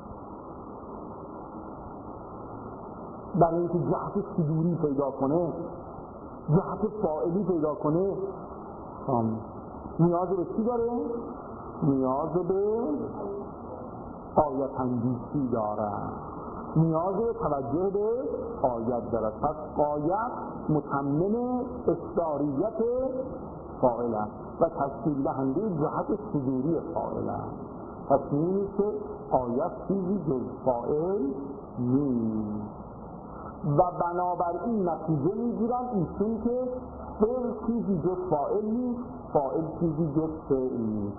برای اینکه جهت صدوری پیدا کنه، جهت فاعلی پیدا کنه نیاز به چی داره؟ نیاز به آیت اندیشی داره، نیاز به توجه به آیت داره. پس آیت متمم اصداریت فاعل است و تشکیل دهنده جهت صدوری فاعل است. پس نیست که آیت چیزی جز فاعل نیست و بنابراین نتیجه میگیرن ایشون که فعل چیزی جز فاعل نیست، فاعل چیزی جز فعل نیست.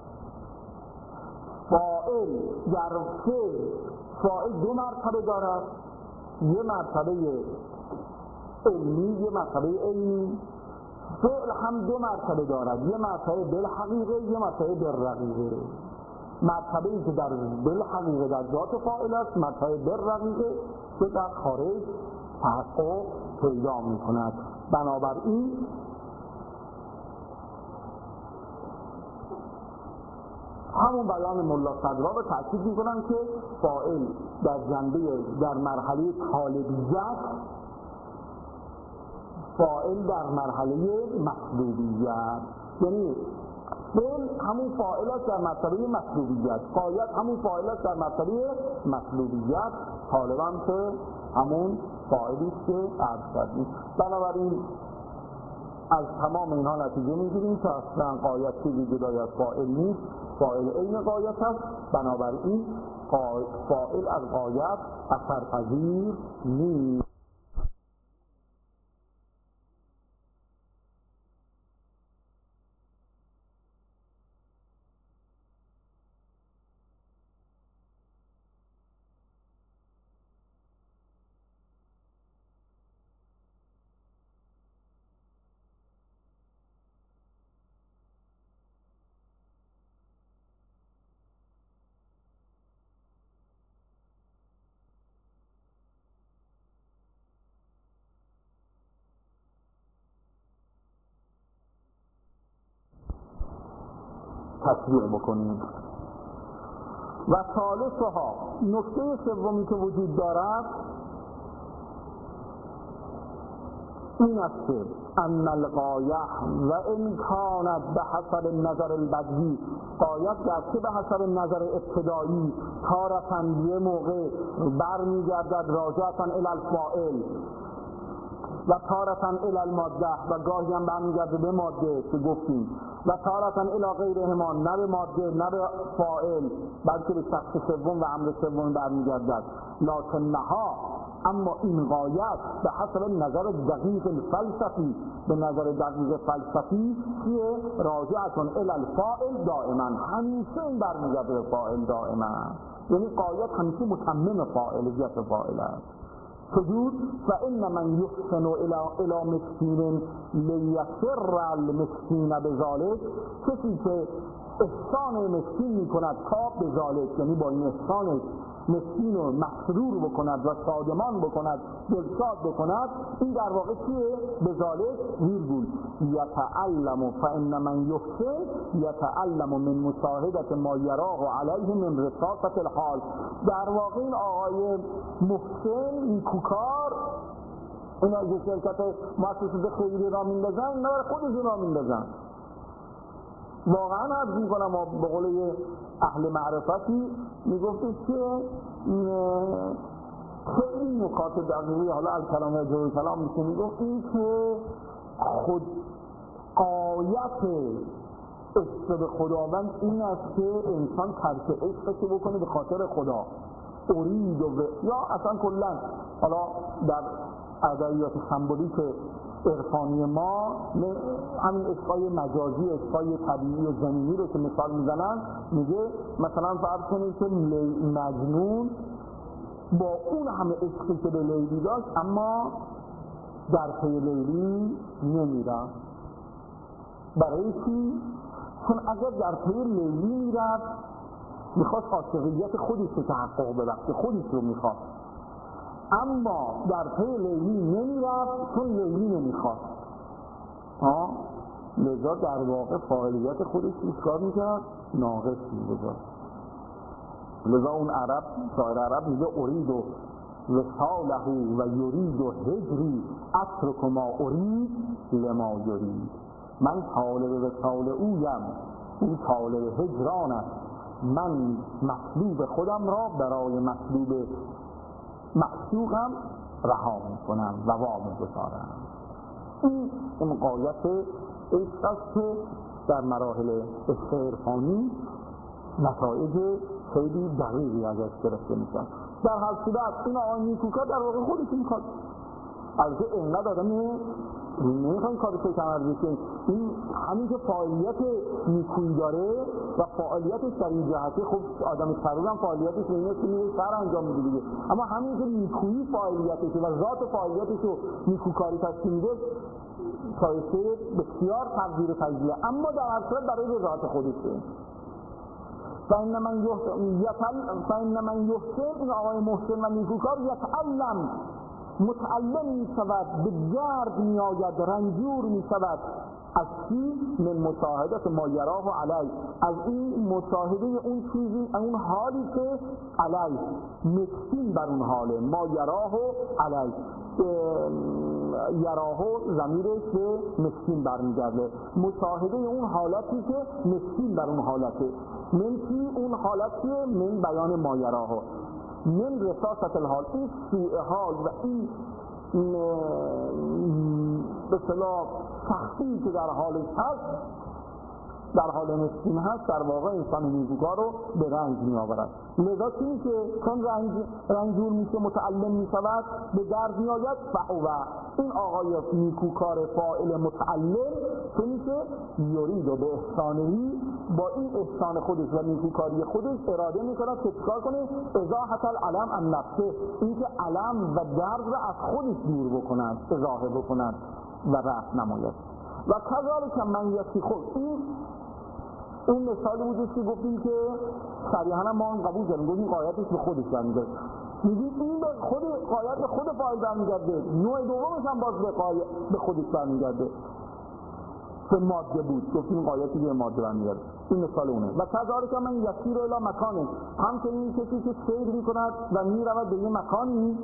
فاعل در فعل فاعل دو مرتبه دارد، یه مرتبه علمی یه مرتبه علمی. فعل هم دو مرتبه دارد، یه مرتبه بالحقیقه یه مرتبه بالرقیقه. مرتبه ای که در بالحقیقه در ذات فاعل است، مرتبه بالرقیقه که در خارج تحقق پیدا می کند. بنابراین همون بیان ملا صدرا رو تأکید می کنم که فاعل در جنبه در مرحله طالبیت، فاعل در مرحله مطلوبیت، یعنی فعل همون فاعل است در مرتبه مطلوبیت، غایت همون فاعل است در مرتبه مطلوبیت، طالبان که همون فاعلی است که عرض کردیم. بنابراین از تمام اینها نتیجه میگیریم که اصلا غایت چیزی جدای از فاعل نیست، فاعل عین غایت است. بنابراین فاعل از غایت اثرپذیر نیست. تشریع بکنیم. و ثالثها، نکته سومی که وجود دارد این است که ان الغایه و ان کانت به حسب نظر البدیهی، غایت گرچه به حسب نظر ابتدایی تارة یه موقع برمیگردد راجعة الی الفاعل و تارة الی الماده و گاهی هم برمیگرده به ماده که گفتیم و تارة الی غیرهما، نه به ماده نه به فاعل بلکه به شخص سوم و امر سوم برمیگردد. لکنها، اما این غایت به حسب نظر دقیق الفلسفی، به نظر دقیق فلسفی که راجعة الی الفاعل دائما، همیشه این برمیگرده به فاعل دائما، یعنی غایت همیشه متمم فاعلیت فاعل است. سجود فإن من يحسن إلى إلى مسكين ليسر المسكين بذلك، کسی که احسان مسکین میکند تا بذلك، یعنی با این احسانش مسکین رو مسرور بکند و شادمان بکند، دلشاد بکند، این در واقع چیه؟ بذلك ویرگول یتعلم، فإن من یحسن یتعلم من مشاهدة ما یراه علیه من رصاصة الحال. در واقع این آقای محسن، این کوکار، اینا که شرکت مؤسسه خیریه را میندازن، اینا برای خودشون را میندازن. واقعا عرض میکنم به قول اهل معرفتی میگفتید که خیلی نکات دقیقی، حالا از کلام جوی کلام میشه میگفتید که خود غایت عشق به خداوند این است که انسان ترک عشقش بکنه به خاطر خدا، ارید و یا اصلا کلا حالا در ادبیات سمبولیک عرفانی ما همین عشقای مجازی، عشقای طبیعی و زمینی رو که مثال میزنن، میگه مثلا فرض کنید که مجنون با اون همه عشقی که به لیلی داشت اما در پی لیلی نمیرفت. برای چی؟ چون اگر در پی لیلی میرفت میخواست عاشقیت خودش رو تحقق ببخشه، خودش رو میخواست، اما در پی لیلی نمیرفت چون لیلی نمیخواست. آه لذا در واقع فاعلیت خودش ایشکار میکرد، ناقص میگذاشت. لذا اون عرب، شاعر عرب میگه ارید و وصاله و یرید و هجری اترک ما ارید لما یرید. من طالب وصال اویم، او طالب هجران است، من مطلوب خودم را برای مطلوب معشوقم رها میکنم و وا میگذارم. این اون غایت عشق است که در مراحل عشق عرفانی نتایج خیلی دقیقی ازش گرفته میشن. در هر صورت این آقای نیکوکار در واقع خودش میخواد از که اینقدر آدم نمیخواد کارش کمر بشه. این همین که فعالیت نیکویی داره و فعالیتش در این جهته، خب آدم سرور هم فعالیتش اینه که میره سر انجام میده دیگه، اما همین که نیکویی فعالیتش و ذات فعالیتش رو نیکوکاری تشکیل میده شایسته بسیار تقدیر و تجلیه، اما در هر صورت برای رضایت خودشه. فإن من یحسن فإن من یحسن، این آقای محسن و نیکوکار یتعلم، متعلم می شود، به گرد می آید، رنجور می شود از چی؟ من مشاهدت ما یراه علی، از این مشاهده اون چیزی، اون حالی که علی مسکین بر اون حاله، ما یراه علی، یراه ضمیرش به مسکین برمیگرده، مشاهده اون حالتی که مسکین بر اون حالته. من چی؟ اون حالتیه من بیان ما یراه، من رصاصة الحال، این سوء حال و این به اصطلاح سختی که در حالش هست، در حال نسبین هست، در واقع انسان نیکوکار رو به رنج می آورد. لذا چی میشه؟ چون رنج رنجور میشه، متعلم می شود، به درد می آید. فهو، این آقای نیکوکار فاعل متعلم چه میشه؟ یورید و به احسانهی، با این احسان خودش و نیکوکاری خودش اراده می کند که چکار کنه؟ ازاحت العلم عن نفسه، این که علم و درد رو از خودش دور بکند، ازاحه بکند و رفع نماید. و کذالک من یکی خود، این اون مثالی بودش که گفتیم که صریحا هم ما هم قبول کردیم، گفتیم قایتش به خودش برمیگرده. میگیم این به خود قایت به خود فاعل برمیگرده، نوع دومش هم باز به قایت به خودش برمیگرده که ماده بود، گفتیم قایتی به ماده برمیگرده. این مثال اونه. و کذالک من یسیر الی مکانه، همچنین کسی که سیر میکند و میرود به یه مکانی،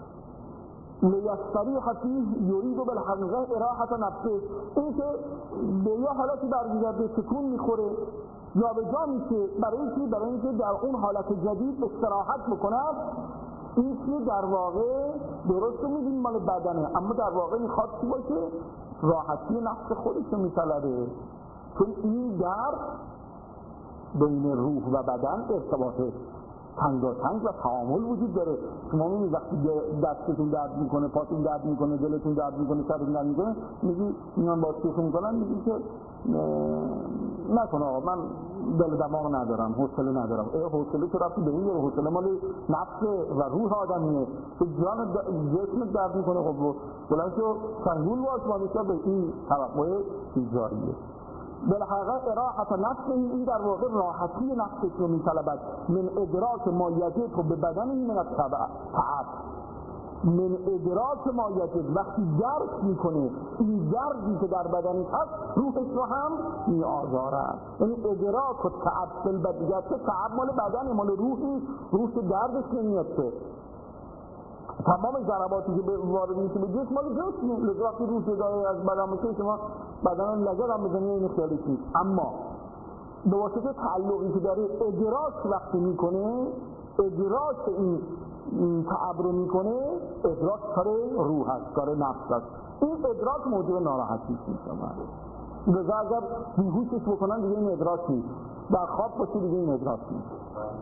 لیستریح فیه یرید بالحقیقه اراحت نفسه، این که به یه حالتی برمیگرده سکون میخوره یا به جا میشه، برای چی؟ برای اینکه در اون حالت جدید استراحت بکند. این که در واقع درست میدیم مال بدنه، اما در واقع میخواد چی باشه؟ راحتی نفس خودش رو میطلبه، چون این در بین روح و بدن ارتباطه تنگاتنگ و تعامل وجود داره. شما میبینید وقتی دستتون درد میکنه، پاتون درد میکنه، دلتون درد میکنه، سرتون درد میکنه، میگی میان با شوخی میکنن، میگی که نکن آقا من دل دماغ ندارم، حوصله ندارم. ای حوصله تو رفتی به این، حوصله مال نفس و روح آدمیه که جان جسم درد میکنه. خب بلند شو سنگول باش و میشه به این توقع ایجاریه. بالحقیقه اراحت نفسه، این در واقع راحتی نفسش رو میطلبد. من ادراک ما یجد به بدنی من التعب، من ادراک ما یجد، وقتی درک میکنه این دردی که در بدنش هست روحش رو هم میآزارد. یعنی ادراک و تعب فی البدن، تعب مال بدن، مال روحی، روح که دردش نمیاد، که تمام ضرباتی که وارد میشه به جسم مال جسم، لذا وقتی روح جدای از بدن میشه شما بدن لگد هم بزنی این خیالیش نیست. اما به واسطه تعلقی که داره ادراک وقتی میکنه، ادراک این تعب رو میکنه، ادراک کار روح هست، کار نفس هست. این ادراک موجب ناراحتی میشه. لذا اگر بیهوشش بکنن دیگه این ادراک نیست، در خواب باشه دیگه این ادراک نیست.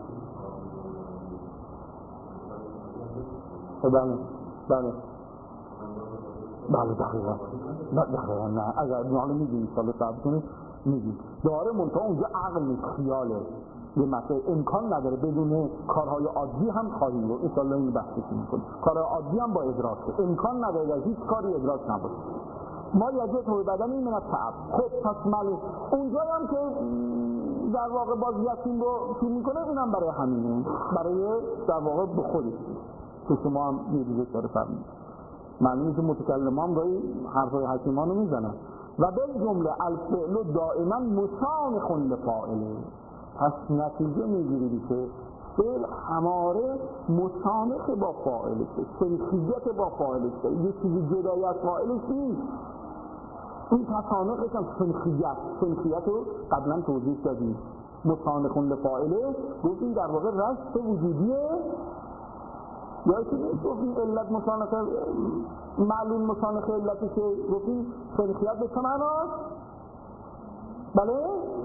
بله بله بله دقیقا دقیقا نه اگر نحاله میگیم سال صحب کنید میگیم داره منطقه اونجا عقل نیست، خیاله، یه مسئله امکان نداره بدون کارهای عادی هم خواهیم رو انشاءالله این بحثی میکنیم. کارهای عادی هم با ادراک امکان نداره، در هیچ کاری ادراک نباشه. ما یجد به بدن این منت تعب. خب پس ملی اونجا هم که در واقع باز یقین رو چی میکنه، اینم برای همینه، برای در واقع به خودش که شما هم یه دیگه داره فرمید. معنی که متکلم هم گاهی حرفای حکیمان رو میزنن. و به جمله الفعل دائما مسانخ لفاعله، پس نتیجه میگیرید که فعل هماره مسانخ با فاعلشه، سنخیت با فاعلشه، یه چیزی جدای از فاعلش نیست. این تصانخش هم سنخیت، سنخیت رو قبلا توضیح دادیم. مسانخ لفاعله گفتیم در واقع رشت وجودیه، یا که نیست گفتیم علت مسانخه معلوم مسانخه علتی که گفتیم سنخیت به چه معناست؟ بله؟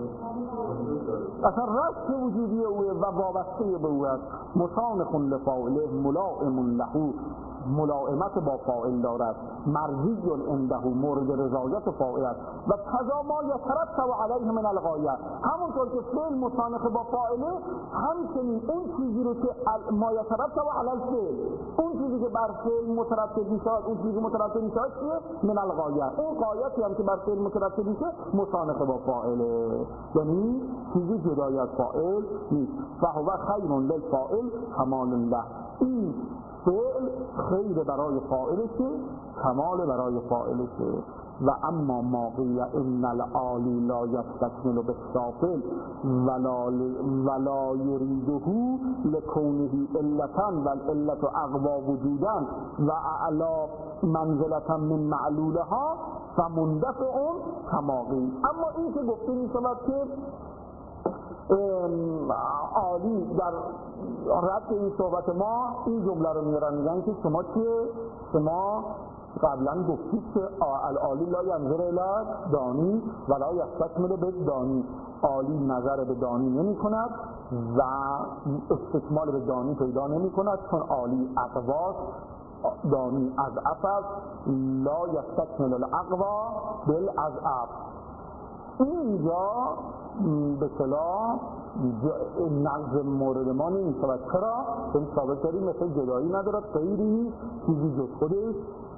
اصلا رشت وجودی اوه و وابسته به اوه است. مسانخ لفاعله ملائم له، ملائمت با فاعل دارد، مرضی عنده، مورد رضایت فاعل است. و قضا ما یترتب علیه من الغایه، همونطور که فعل مصانخ با فاعله، همچنین اون چیزی رو که ما یترتب علی الفعل، اون چیزی که بر فعل مترتب میشه، اون چیزی که مترتب میشه چیه؟ من الغایه، اون غایتی هم که بر فعل مترتب میشه مصانخ با فاعله، یعنی چیزی جدای از فاعل نیست. فهو خیر للفاعل کمال له، این فعل خیر برای فاعلشه، کمال برای فاعلشه. و اما ما قیل ان العالی لا یستکمل بالسافل ولا ولا یریده لکونه علتا والعلت اقوی وجودا و اعلی منزلتا من معلولها فمندفع کما قیل. اما این که گفته می شود که عالی در رد این صحبت ما این جمله رو میارن، میگن که شما چیه؟ شما قبلا گفتید که العالی لا ینظر الی دانی ولا یستکمل بالدانی، عالی نظر به دانی نمی کند و استکمال به دانی پیدا نمی کند، چون عالی اقواست، دانی از اف لا یستکمل الاقوا بالاضعاف. اینجا به صلاح نقض مورد ما نمی شود. چرا؟ این ثابت داریم مثل جدایی ندارد، غیری چیزی جز خودش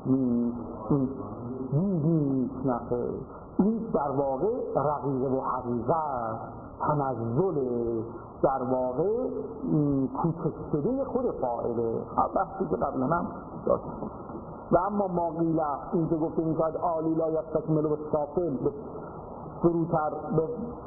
نیست. نخیر، این در واقع رقیقه و حقیقت تنزل در واقع کوچک شده خود فاعله، بحثی که قبلا هم داشت. و اما ما قیله این که گفته می شود عالی لا یستکمل و سافل فروتر به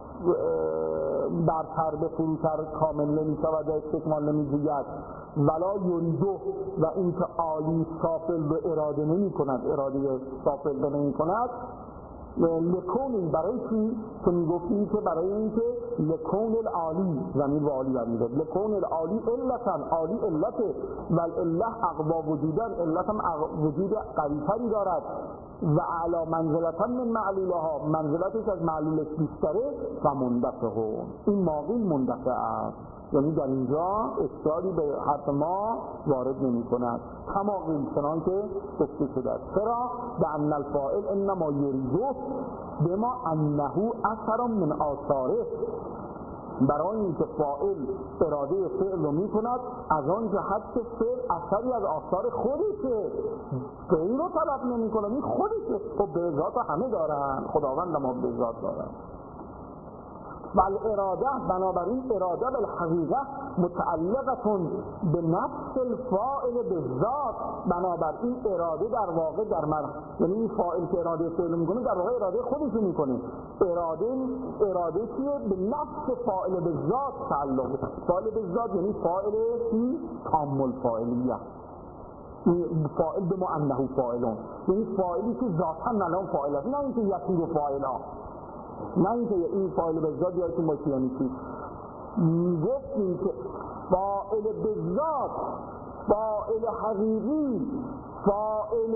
برتر به فروتر کامل نمی شود و استکمال نمی جوید، ولا یریدو و این که عالی سافل رو اراده نمی کند، اراده سافل رو نمی کند، لکون برای چی؟ که می گفتیم که برای این که لکون العالی زمین و عالی برمیده، لکون العالی علتن، عالی علته و الالله اقوا وجودن، علت هم وجود قویتری دارد و اعلی منزلتا من معلولها، منزلتش از معلولش بیشتره و مندفعه، این ماقیل مندفع است، یعنی در اینجا اشکالی به حرف ما وارد نمی کند. تماقیل چنان که گفته شده است. چرا؟ به ان الفاعل انما یریدو بما انه اثر من آثاره، برای اینکه فاعل اراده فعل رو می کند از آن جهت که فعل اثری از آثار خودشه، فعل رو طلب نمی کنه، این خودشه. خب به ذات همه دارن، خداوند ما به ذات دارن. بل اراده بنابراین اراده بالحقیقه متعلقتون به نفس الفاعل بالذات، بنابراین اراده در واقع در مرحله، یعنی این فاعل که اراده فعل میکنه در واقع اراده خودش میکنه. اراده اراده چیه؟ به نفس فاعل بالذات تعلق. فاعل بالذات یعنی فاعل چی؟ کامل فاعلیه، فاعل به ما انه فاعلون، یعنی فاعلی که ذاتا نلام فاعل است، نه اینکه یکی رو فاعلا، نه اینکه این فاعل بالذات یادتون باشه یعنی چی. گفتیم که فاعل بالذات، فاعل حقیقی، فاعل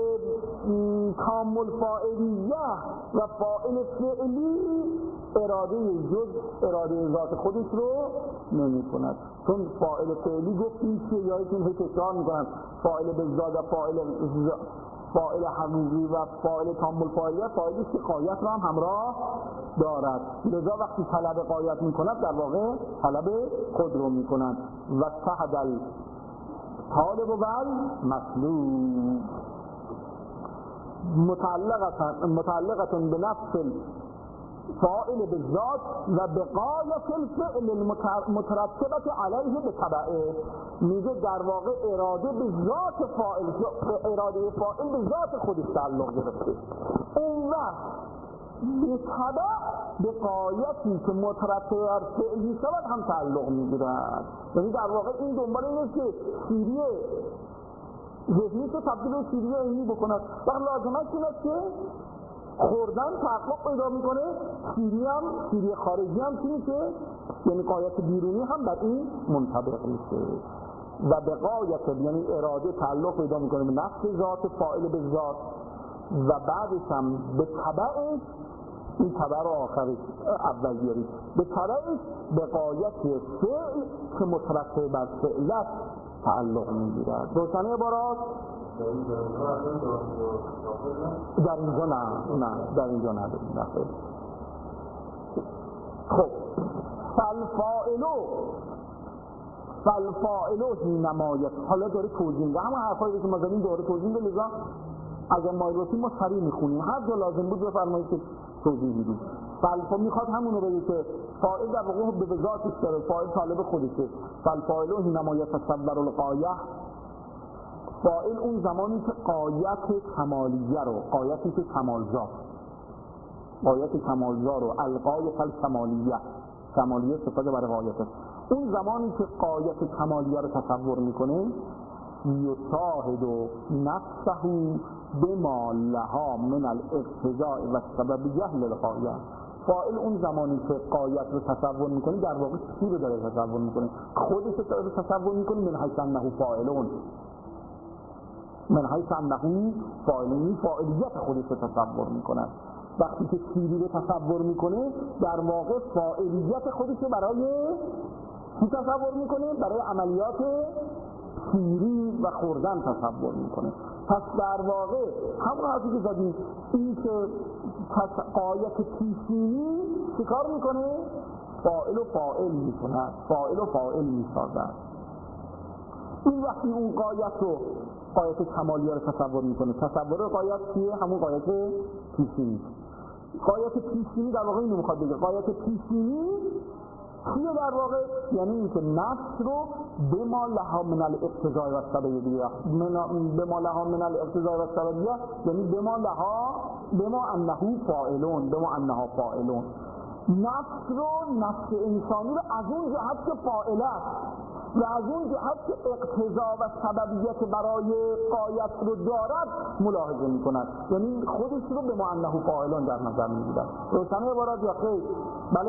کامل فاعلیه و فاعل فعلی اراده جز اراده ذات خودش رو نمی کند. چون فاعل فعلی گفتیم که یادتون هی تکرار میکنن فاعل بالذات و فاعل فاعل حقیقی و فاعل کامل فاعلیه، فاعلی که قایت رو هم همراه دارد، لذا وقتی طلب قایت میکند در واقع طلب خود رو میکند. و تحدل طالب و مطلوب متعلقتن متعلقتن به نفس فاعل بالذات و بقایت الفعل المترتبت علیه به تبعه. میگه در واقع اراده به ذات فاعل، اراده فاعل به ذات خودش تعلق گرفته، اون وقت به تبع به قایتی که مترتب بر فعلی شود هم تعلق میگیرد. یعنی در واقع این دنبال اینه که سیری ذهنی که تبدیل به سیری علمی بکند و لازمش اینه که خوردن تحقق پیدا میکنه، سیری هم سیری خارجی هم چی میشه؟ یعنی قایت بیرونی هم بر این منطبق میشه و به قایت یعنی اراده تعلق پیدا میکنه به نفس ذات فاعل به ذات و بعدش هم به تبعش، این تبع رو آخرش اول بیارید، به تبعش به قایت فعل که مترتب بر فعلت تعلق میگیرد. روشنه عبارات؟ در اینجا نه نه در اینجا نداریم. نخیر. خب فالفاعلو فالفاعلو هی نمایت، حالا داره توضیح میده همه حرفایی که ما زدیم داره توضیح میده، لذا اگر مایل باشیم ما سریع میخونیم، هر جا لازم بود بفرمایید که توضیح میدیم. فالفا میخواد همونو بگه که فاعل در واقع به ذاتش داره، فاعل طالب خودشه. فالفاعلو هی نمایت تصور القایه، فاعل اون زمانی که قایت کمالیه رو، قایتی که کمالزا قایت کمالزا رو القایت الکمالیه، کمالیه صفت برای قایت است، اون زمانی که قایت کمالیه رو تصور میکنه یشاهد نفسه بما لها من الاقتضاء و سبب جهل القایه، فاعل اون زمانی که غایت رو تصور میکنه در واقع چی رو داره تصور میکنه؟ خودش رو داره تصور میکنه من حیث انه فاعلون، من حیث انه فاعلون، فاعلیت خودش رو تصور میکنه. وقتی که سیری رو تصور میکنه در واقع فاعلیت خودش رو برای چی تصور میکنه؟ برای عملیات سیری و خوردن تصور میکنه. پس در واقع همون حرفی که زدیم، این که غایت پیشینی چیکار میکنه؟ فاعل و فاعل میکنه، فاعل و فاعل میسازه. این وقتی اون غایت رو، غایت کمالیه رو تصور میکنه، تصور غایت چیه؟ همون غایت پیشینی. غایت پیشینی در واقع اینو میخواد بگه، غایت پیشینی چیه در واقع؟ یعنی اینکه نفس رو به ما لها من الاقتضاء و السببیه، به ما لها من الاقتضاء و السببیه یعنی به ما لها، به ما انه فاعلون، به ما انها فاعلون. نفس رو، نفس انسانی رو از اون جهت که فاعله و از اون جهت که اقتضا و سببیت برای غایت رو دارد ملاحظه می کند، یعنی خودش رو به ما انه فاعلون در نظر می گیرد. روشنه عبارت یا خیر؟ بله؟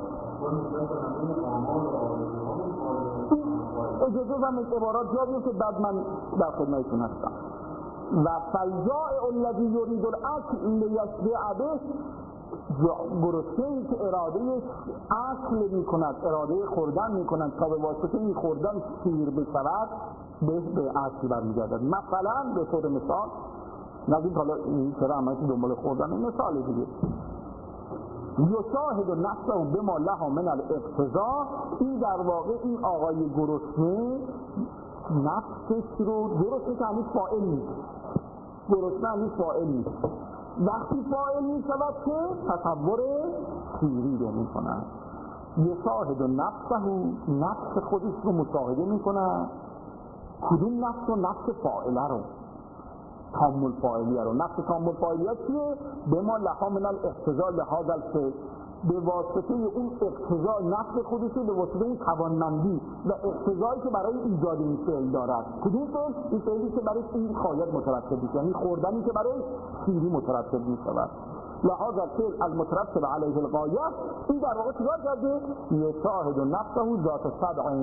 اجازه زمین عبارات جا که بعد من در خدمتتون هستم. و فالجائع الذی یرید الاکل لیشبع به، گرسنه‌ای که اراده اکل میکند، اراده خوردن میکند تا به واسطه این خوردن سیر بشود، به به اکل برمیگردد. مثلا به طور مثال نگید حالا این چرا همه دنبال خوردن، مثال دیگه، یشاهد نفسه بما لها من الاقتضاء، این در واقع این آقای گرسنه نفسش رو، گرسنه که هنوز فاعل نیست، گرسنه هنوز فاعل نیست، وقتی فاعل می شود که تصور سیری رو می کند. یشاهد نفسه، نفس خودش رو مشاهده می کند. کدوم نفس رو؟ نفس فاعله رو، تامل فاعلیه رو. نفس تامل فاعلیه چیه؟ به ما لها من الاقتضاء لهذا الفعل، به واسطه اون اقتضاء نفس خودش رو، به واسطه اون توانمندی و اقتضایی که برای ایجاد این فعل دارد. کدوم فعل؟ این فعلی که برای این غایت مترتب میشه، یعنی خوردنی که برای سیری مترتب میشود. لهذا الفعل المترتب علیه الغایه، این در واقع چیکار کرده؟ یشاهد نفسه ذات صدع،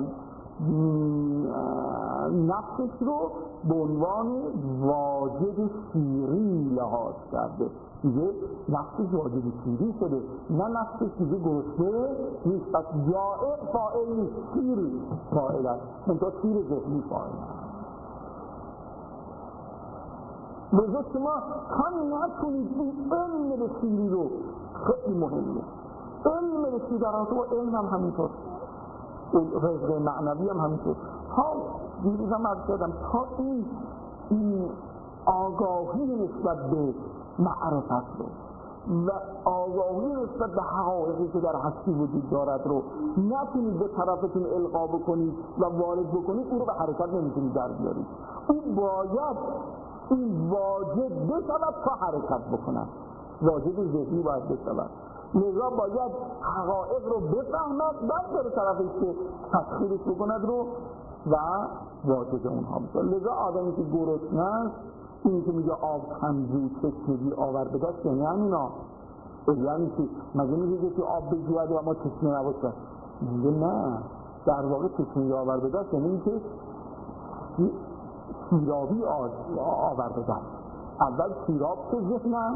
نفسش رو به عنوان واجد سیری لحاظ کرده، دیگه نفسش واجد سیری شده، نه نفسش دیگه گرسنه نیست. پس جائع فاعل نیست، سیر فاعل است، منتها سیر ذهنی فاعل است. لذا شما هم نکنید این علم به سیری رو، خیلی مهمه علم به سیری، در آنها با علم هم همینطور، رزق معنوی هم همینطور. تا دیروز هم عرض کردم، تا این این آگاهی نسبت به معرفت رو و آگاهی نسبت به حقایقی که در هستی وجود دارد رو نتونید به طرفتون القا بکنید و وارد بکنید، اون رو به حرکت نمیتونید در بیارید. اون باید این واجد بشود تا حرکت بکنند، واجد ذهنی باید بشود. لذا باید حقایق رو بفهمد، بعد بره طرفش که تسخیرش بکند رو و واجد اونها بشه. لذا آدمی که گرسنه است، این که میگه آب کمجو تشنگی آورده داشت، یعنی همینا، یعنی که مگه میگه که آب بجوید و ما تشنه نباشه؟ میگه نه، در واقع تشنگی آورده داشت یعنی که سیرابی آورده داشت. اول سیراب تو ذهنم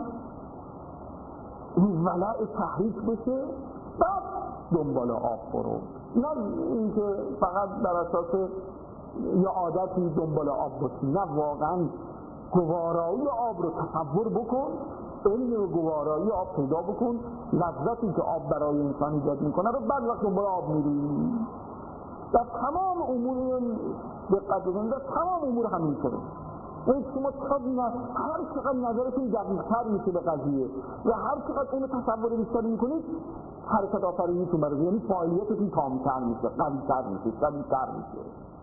ولع تحریک بشه، بعد دنبال آب برو، نه اینکه فقط بر اساس یا عادتی دنبال آب باشی، نه واقعا گوارایی آب رو تصور بکن، علم گوارایی آب پیدا بکن، لذتی که آب برای انسان ایجاد میکنه رو بعد وقت دنبال آب میری. در تمام امور دقت بکنید، در تمام امور همینطوره. این شما هر چقدر نظرتون دقیق‌تر میشه به قضیه و هر چقدر اونو تصور بیشتری میکنید، حرکت آفرینیتون برای یعنی فعالیتتون تام‌تر میشه، قوی‌تر میشه، قوی‌تر میشه.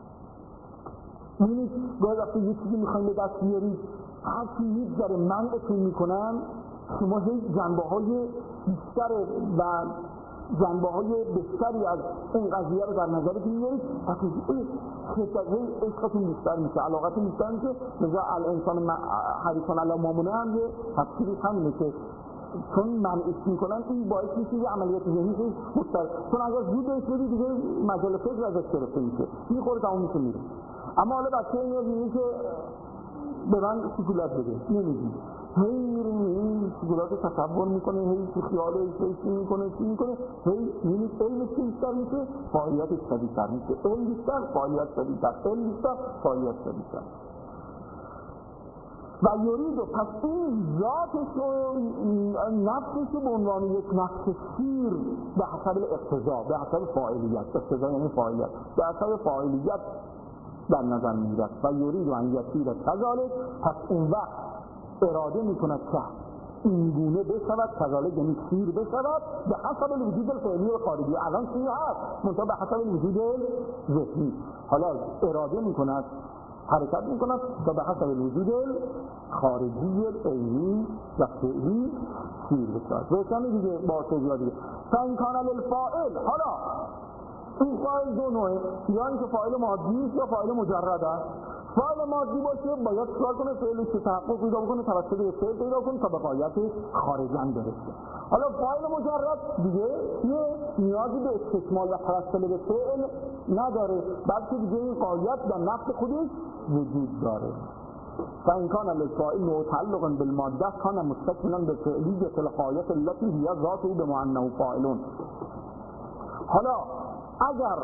یعنی گاهی وقتی یه چیزی میخواین به دست بیارید، هر چی میگذره منعتون میکنن، شما هی جنبه‌های بیشتر و جنبه‌های بسیاری از این قضیه رو در نظرتون میارید، وقتی هی عشقتون بیشتر میشه، علاقتون بیشتر میشه. لذا الانسان حریصان علی ما منع هم یه تفسیرش همینه که چون منعش میکنن این باعث میشه یه عملیات ذهنی که مستقل، چون اگر زود بهش بدی دیگه مجال فکر ازش گرفته میشه، میخوره تموم میشه میره. اما حالا بچه میاد میگه که به من شکلات بده، نمیدی، هی میره این شکلات رو تصور میکنه، هی تو خیالش چی میکنه چی میکنه، هی میبینید علمش بیشتر میشه، فعالیتش شدیدتر میشه، علم بیشتر فعالیت شدیدتر، علم بیشتر فعالیت شدیدتر. و یورید و پس این ذاتش و نفسش به عنوان یک نفس سیر به حسب اقتضا، به حسب فاعلیت، اقتضا یعنی فاعلیت، به حسب فاعلیت در نظر میگیرد. و یورید و ان یسیر کذالک، پس اون وقت اراده میکند که این گونه بشود، کذالک یعنی سیر بشود به حسب الوجود الفعلی و خارجی. الان سیر هست منتها به حسب الوجود ذهنی، حالا اراده میکند حرکت میکند تا به حسب الوجود خارجی عینی و فعلی سیر بشود. روشنی دیگه با توضیح دیگه. فان کان للفاعل، حالا این فاعل دو نوعه، یا اینکه فاعل مادی است یا فاعل مجرد است. فاعل مادی باشه باید کار کنه، فعلش رو تحقق پیدا کنه، توسط به فعل پیدا کنه تا به غایت خارجی برسه. حالا فاعل مجرد دیگه یه نیازی به استکمال و توسل به فعل نداره، بلکه دیگه این غایت در نفس خودش وجود داره. فإن كان للفاعل متعلقا بالماده كان مستكملا بفعلیه الغایه التي هي ذاته بمعنى فاعل. حالا اگر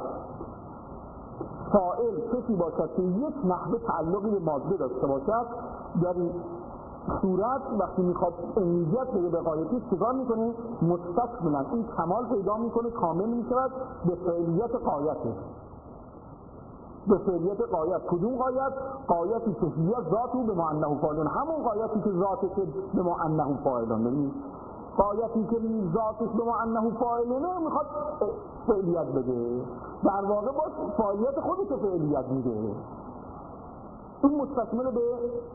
فاعل کسی باشد که یک نحوه تعلقی به ماده داشته باشد، در این صورت وقتی میخواد عینیت بده به غایتی چیکار میکنه؟ مستکملا این کمال پیدا میکنه، کامل میشود به فعلیت غایته، به فعلیت غایت. کدوم غایت؟ غایتی که هی ذاته به معنی فاعل، همون غایتی که ذاتش به معنی فاعل، یعنی غایتی که ذاتش به معنی فاعلونه میخواد فعلیت بده، در واقع باش فعالیت خودش فعلیت میده. این مستکمل به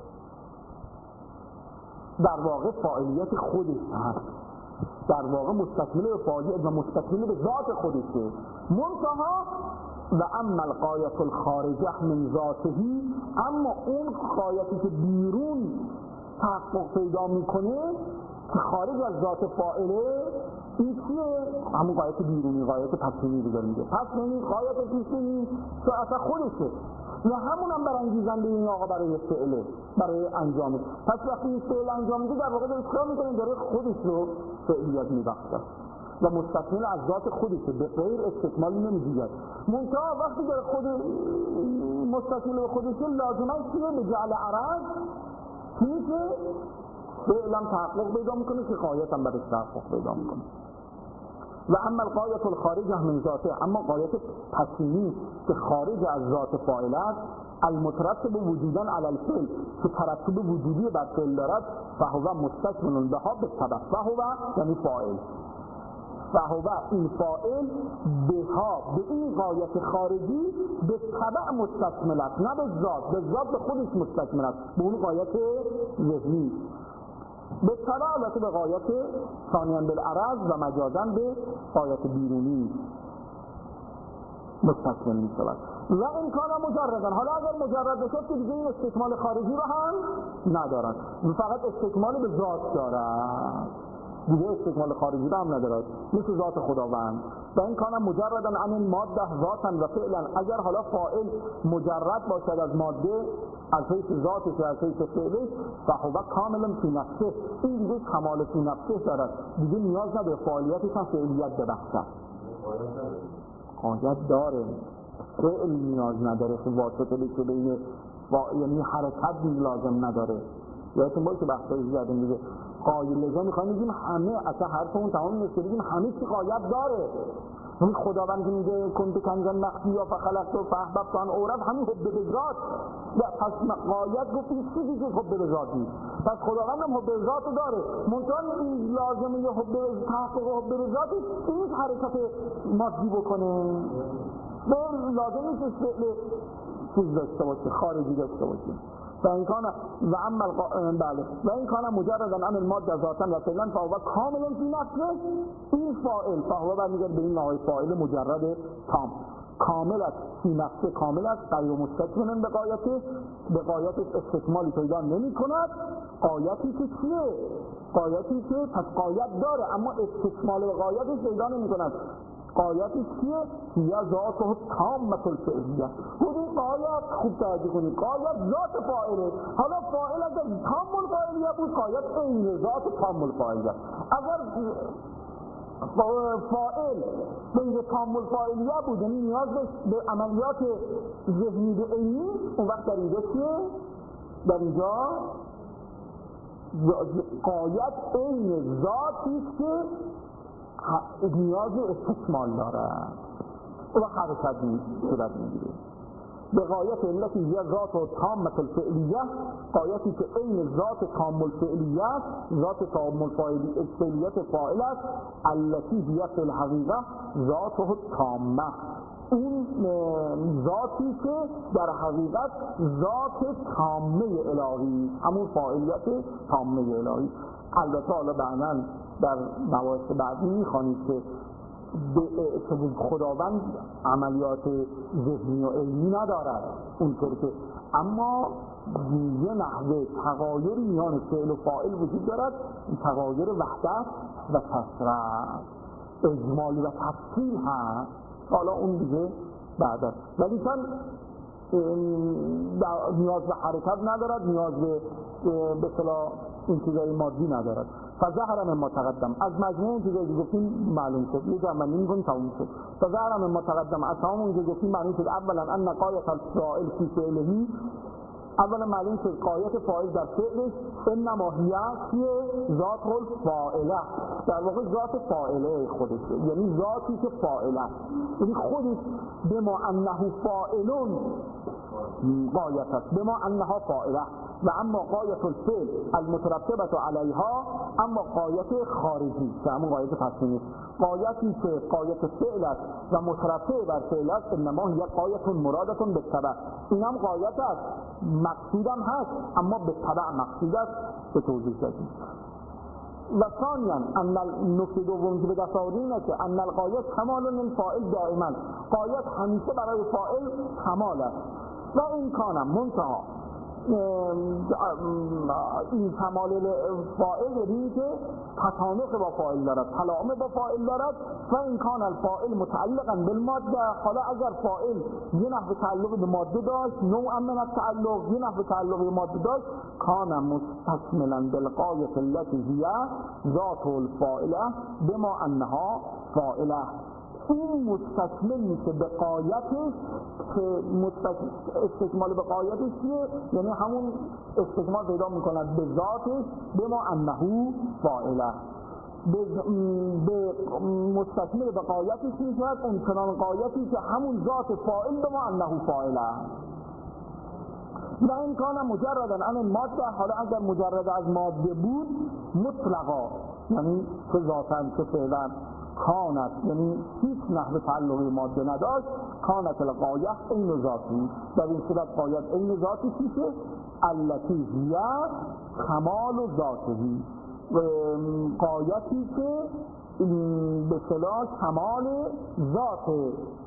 در واقع فاعلیت خودش هست، در واقع مستکمل به فاعلیت و مستکمل به ذات خودشه. منتها و اما الغایت الخارجه من ذاته، اما اون غایتی که بیرون تحقق پیدا میکنه که خارج از ذات فاعله، این چیه؟ همون غایت بیرونی، غایت پسینی دیگر میگه. پس یعنی غایت پسینی که اصلا خودشه و همون هم برانگیزنده این آقا برای فعله، برای انجامه. پس وقتی این فعل انجام میده در واقع داره چیکار میکنه؟ داره خودش رو فعلیت میبخشه و مستقل از ذات خودشه، به غیر استکمالی نمیگیرد. منتها وقتی داره خود مستقل به خودشه لازمه چیه؟ به جعل عرض چیه که فعلا تحقق پیدا میکنه که غایت هم برش تحقق پیدا میکنه. و اما الغایت الخارجه من ذاته، اما غایت پسینی که خارج از ذات فاعل است، المترتب وجودن علی الفعل، که ترتب وجودی بر فعل دارد، فهو مستکمل بها بالطبع، فهو یعنی فاعل، فهو این فاعل بها به این غایت خارجی به طبع مستکمل است، نه به ذات، به ذات به خودش مستکمل است، به اون غایت ذهنی، به طبع البته به غایت ثانیاً بالعرض و مجازاً به غایت بیرونی مستکمل می شود. و این کار مجردن، حالا اگر مجرد بشد که دیگه این استکمال خارجی رو هم ندارد، فقط استکمال به ذات دارد، دیگه استکمال خارجی رو هم ندارد، مثل ذات خداوند. و این کار مجردن عن الماده ذاتاً و فعلا، اگر حالا فاعل مجرد باشد از ماده، از حیث ذاتش و از حیث فعلش، فهو کاملا فی نفسه، این دیگه کمال فی نفسه دارد، دیگه نیاز نداره فعالیتش هم فعلیت ببخشد. غایت داره، فعل نیاز نداره که واسطه بشه بین، یعنی حرکت لازم نداره. یادتون باشه بحثای زیادیم دیگه قایل لذا میخوایم بگیم همه، اصلا حرفمون تمام نیست که بگیم همه چی غایت داره. همین خداوند که میگه کنت کنزن مخفیا فخلقت و فاحببت ان اعرف، همین حب به ذات، پس غایت گفت این چیزی که حب به ذات نیست، پس خداوند هم حب به ذات داره، منتها این لازمه یه حب به تحقق حب به ذات این حرکت مادی بکنه، لازم نیست فعل چیز داشته باشه، خارجی داشته باشه. و این کان و اما بله و این کان مجردا عن الماده ذاتا و فعلا فهو کاملا فی نفسه، این فاعل فهو برمیگرده به این نوع فاعل مجرد تام. کامل است، فی نفسه کامل است، غیر مستکمل به قایته، به قایتش استکمالی پیدا نمی کند. قایتی که چیه؟ قایتی که پس قایت داره اما استکمال به قایتش پیدا نمی کند. قایتی چیه؟ یا ذاته تامة الفعلیه. خود این قایت خوب توجه کنید، قایت ذات فاعله. حالا فاعل اگر تام الفاعلیه بود، قایت این ذات تام الفاعلیه. اگر فاعل غیر تام الفاعلیه بود، یعنی نیاز به عملیات ذهنی به علمی، اون وقت در اینجا چیه؟ در اینجا قایت این ذاتی است که نیاز استکمال دارد و حرکت صورت میگیره. به قایت علتی یا ذات و تامة الفعلیه، قایتی که این ذات تام الفعلیه، ذات تام الفعلیت فاعل است، التي هی فی الحقیقه ذاته تامه، اون ذاتی که در حقیقت ذات تامه الهی، همون فاعلیت تامه الهی. البته حالا بعداً در مباحث بعدی میخوانید که به خداوند عملیات ذهنی و علمی ندارد اونطور که، اما یه نحوه تغایر میان فعل و فاعل وجود دارد، این تغایر وحدت و کثرت، اجمال و تفصیل هست. حالا اون دیگه بعد است، ولی چون نیاز به حرکت ندارد، نیاز به به اصطلاح این چیزای مادی ندارد. فظهر مما تقدم، از مجموع اون چیزایی که گفتیم معلوم شد، یه جمع بندی می‌کنیم تموم شد. فظهر مما تقدم، از تمام اون که گفتیم معلوم شد اولا ان قایت الفاعل فی فعله، اولا معلوم شد قایت فاعل در فعلش انما هی چیه؟ ذات الفاعله، در واقع ذات فاعله خودشه، یعنی ذاتی که فاعله، یعنی خودش بما انه فاعلون قایت است، بما انها فاعله. و اما قایت الفعل المترتبه علیها، اما قایت خارجی که همون قایت پسینی، قایتی که قایت فعل است و مترتب بر فعل است، انما هی قایت مرادة بالتبع، این هم قایت است، مقصودم هست اما به تبع مقصود است، به توضیح دادیم. و ثانیاً ان النکته دوم که به دست آوردیم اینه که ان القایت کمال للفاعل دائما، قایت همیشه برای فاعل کمال است. و این کانم منتها این کمال فاعل یعنی که تطابق با فاعل دارد، تلاعم با فاعل دارد. و این کان الفاعل متعلقا بالماده، حالا اگر فاعل یه نحو تعلق به ماده داشت، نوعا من التعلق، یه نحو تعلق به ماده داشت، کان مستکملا بالغایه التي هي ذات الفاعله بما انها فاعله، این مستکمل میشه به قایتش که استکمال به قایتش چیه؟ یعنی همون استکمال پیدا میکند به ذاتش بما انه فاعله، به مستکمل به قایتش میشود اون چنان قایتی که همون ذات فاعل بما انه فاعله. و این کان مجردا عن الماده، حالا اگر مجرد از ماده بود مطلقا، یعنی که ذاتاً که فعلا کانت، یعنی هیچ نحو تعلقی ماده نداشت، کانت القایه این ذاتی، در این صورت قایت این ذاتی چیشه؟ التی هی کمال ذاتی، قایتی که به اصطلاح کمال ذات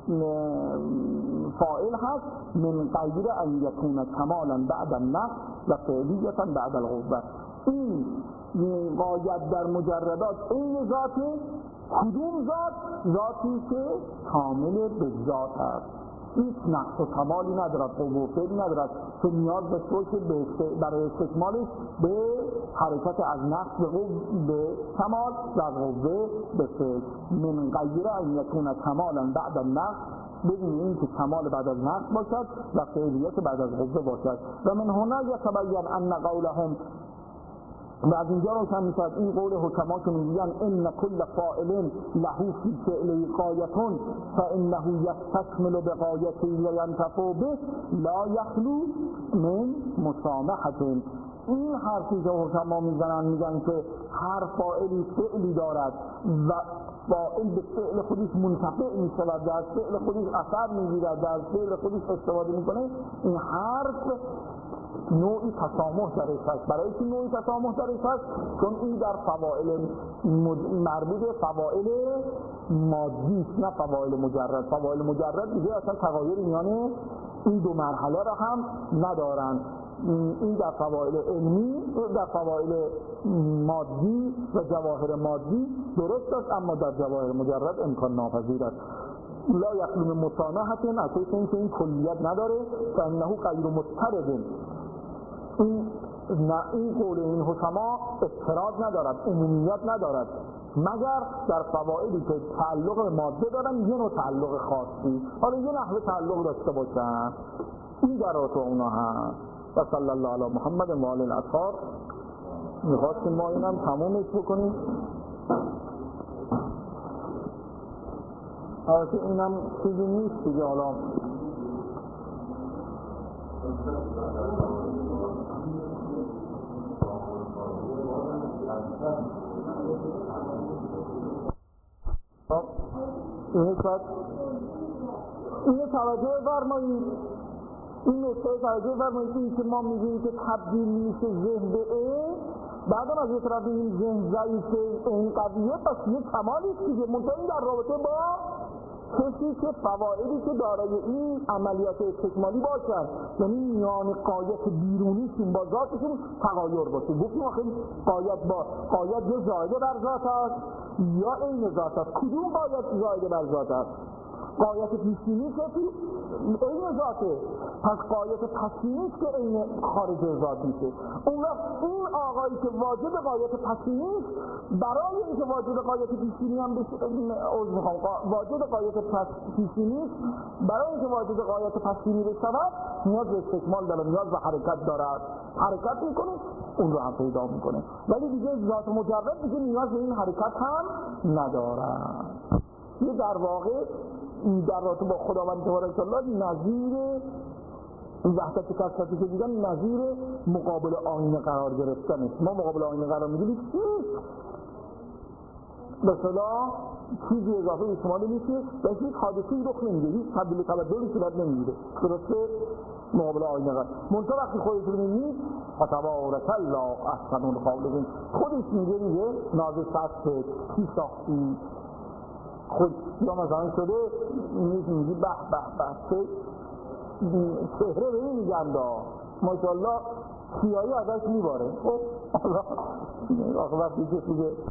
فاعل هست، من غیر ان یکون کمالا بعد النفس و فعلیه بعد القوه. این قایت در مجردات این ذاته، کدوم ذات؟ ذاتی که کامل به ذات است، هیچ نقص و کمالی ندارد، قوه و فعلی ندارد که نیاز داشته باشه برای استکمالش به حرکت از نقص به قوه به کمال و از قوه به فعل. من غیر ان یکون کمالا بعد النقص، بدون این که کمال بعد از نقص باشد و فعلیت بعد از قوه باشد. و من هنا یتبین ان قولهم، و از اینجا روشن میشد این قول حکما که میگویند ان کل فاعل له فی فعله غایة فانه یستکمل بغایته ینتفع به لا یخلو من مسامحة. این حرفی که حکما میزنن، میگن که هر فاعلی فعلی دارد و فاعل به فعل خودش منتفع میشود، در فعل خودش اثر میگیرد، در فعل خودش استفاده میکنه، این حرف نوعی تسامح درش هست. برای چی نوعی تسامح درش هست؟ چون این در فواعل مربوط به فواعل مادی است، نه فواعل مجرد. فواعل مجرد دیگه اصلا تغایر میان این دو مرحله را هم ندارن. این در فواعل علمی، در فواعل مادی و جواهر مادی درست است، اما در جواهر مجرد امکان ناپذیر است. لا یخلو من مصانعة، اساس این که این کلیت نداره. فانه غیر مضطرد. این نه این قول این حکما اضطراد ندارد، عمومیت ندارد، مگر در فوائدی که تعلق به ماده دارن یه نوع تعلق خاصی، حالا یه نحوه تعلق داشته باشن. این در تو اونا هست. و صلی الله علی محمد و آل الاطهار. میخواستیم ما اینم تمومش بکنیم. البته اینم چیزی نیست دیگه. حالا اینه شاید اینه توجه فرمایید، این نکته توجه فرمایید این که ما میگیم که تبدیل میشه ذهن به این، بعدم از یه طرف این ذهن ضعیفه این قضیه، پس یه کمالی است دیگه. منتها این در رابطه با کسی که فوائدی که دارای این عملیات استکمالی باشن، یعنی میان قایت بیرونیشون با ذاتشون تغایر باشه. گفتیم آخه قایت با قایت یا زائده بر ذات است یا عین ذات است. کدوم قایت زائده بر ذات است؟ قایت پیشینی که عین ذاته، پس قایت پسینی که عین خارج ذات میشه. اون وقت این آقایی که واجد قایت پسینی برای اینکه واجد قایت پیشینی هم بشه، عذر میخوام، واجد قایت پیشینی برای اینکه واجد قایت پسینی بشود نیاز به استکمال داره، نیاز به حرکت دارد، حرکت میکنه اون رو هم پیدا میکنه. ولی دیگه ذات مجرد دیگه نیاز به این حرکت هم ندارد. یه در واقع در رابطه با خداوند تبارک الله نظیر وحدت کثرتی که دیدن نظیر مقابل آینه قرار گرفتن است. ما مقابل آینه قرار میگیریم چیست؟ مثلا چیزی اضافه به شما نمیشه و هیچ حادثه‌ای رخ نمیده، هیچ تبدیل تبدلی صورت نمیگیره. درسته؟ مقابل آینه قرار منتها وقتی خودش رو میبینید فتبارک الله احسن الخالقین، خودش میگه میگه نازش هست کی ساختی، خود یا مثلا شده میگی به به به چه چهره به این میگن دا ماشاءالله سیاهی ازش میباره. خب آخه وقتی که میگه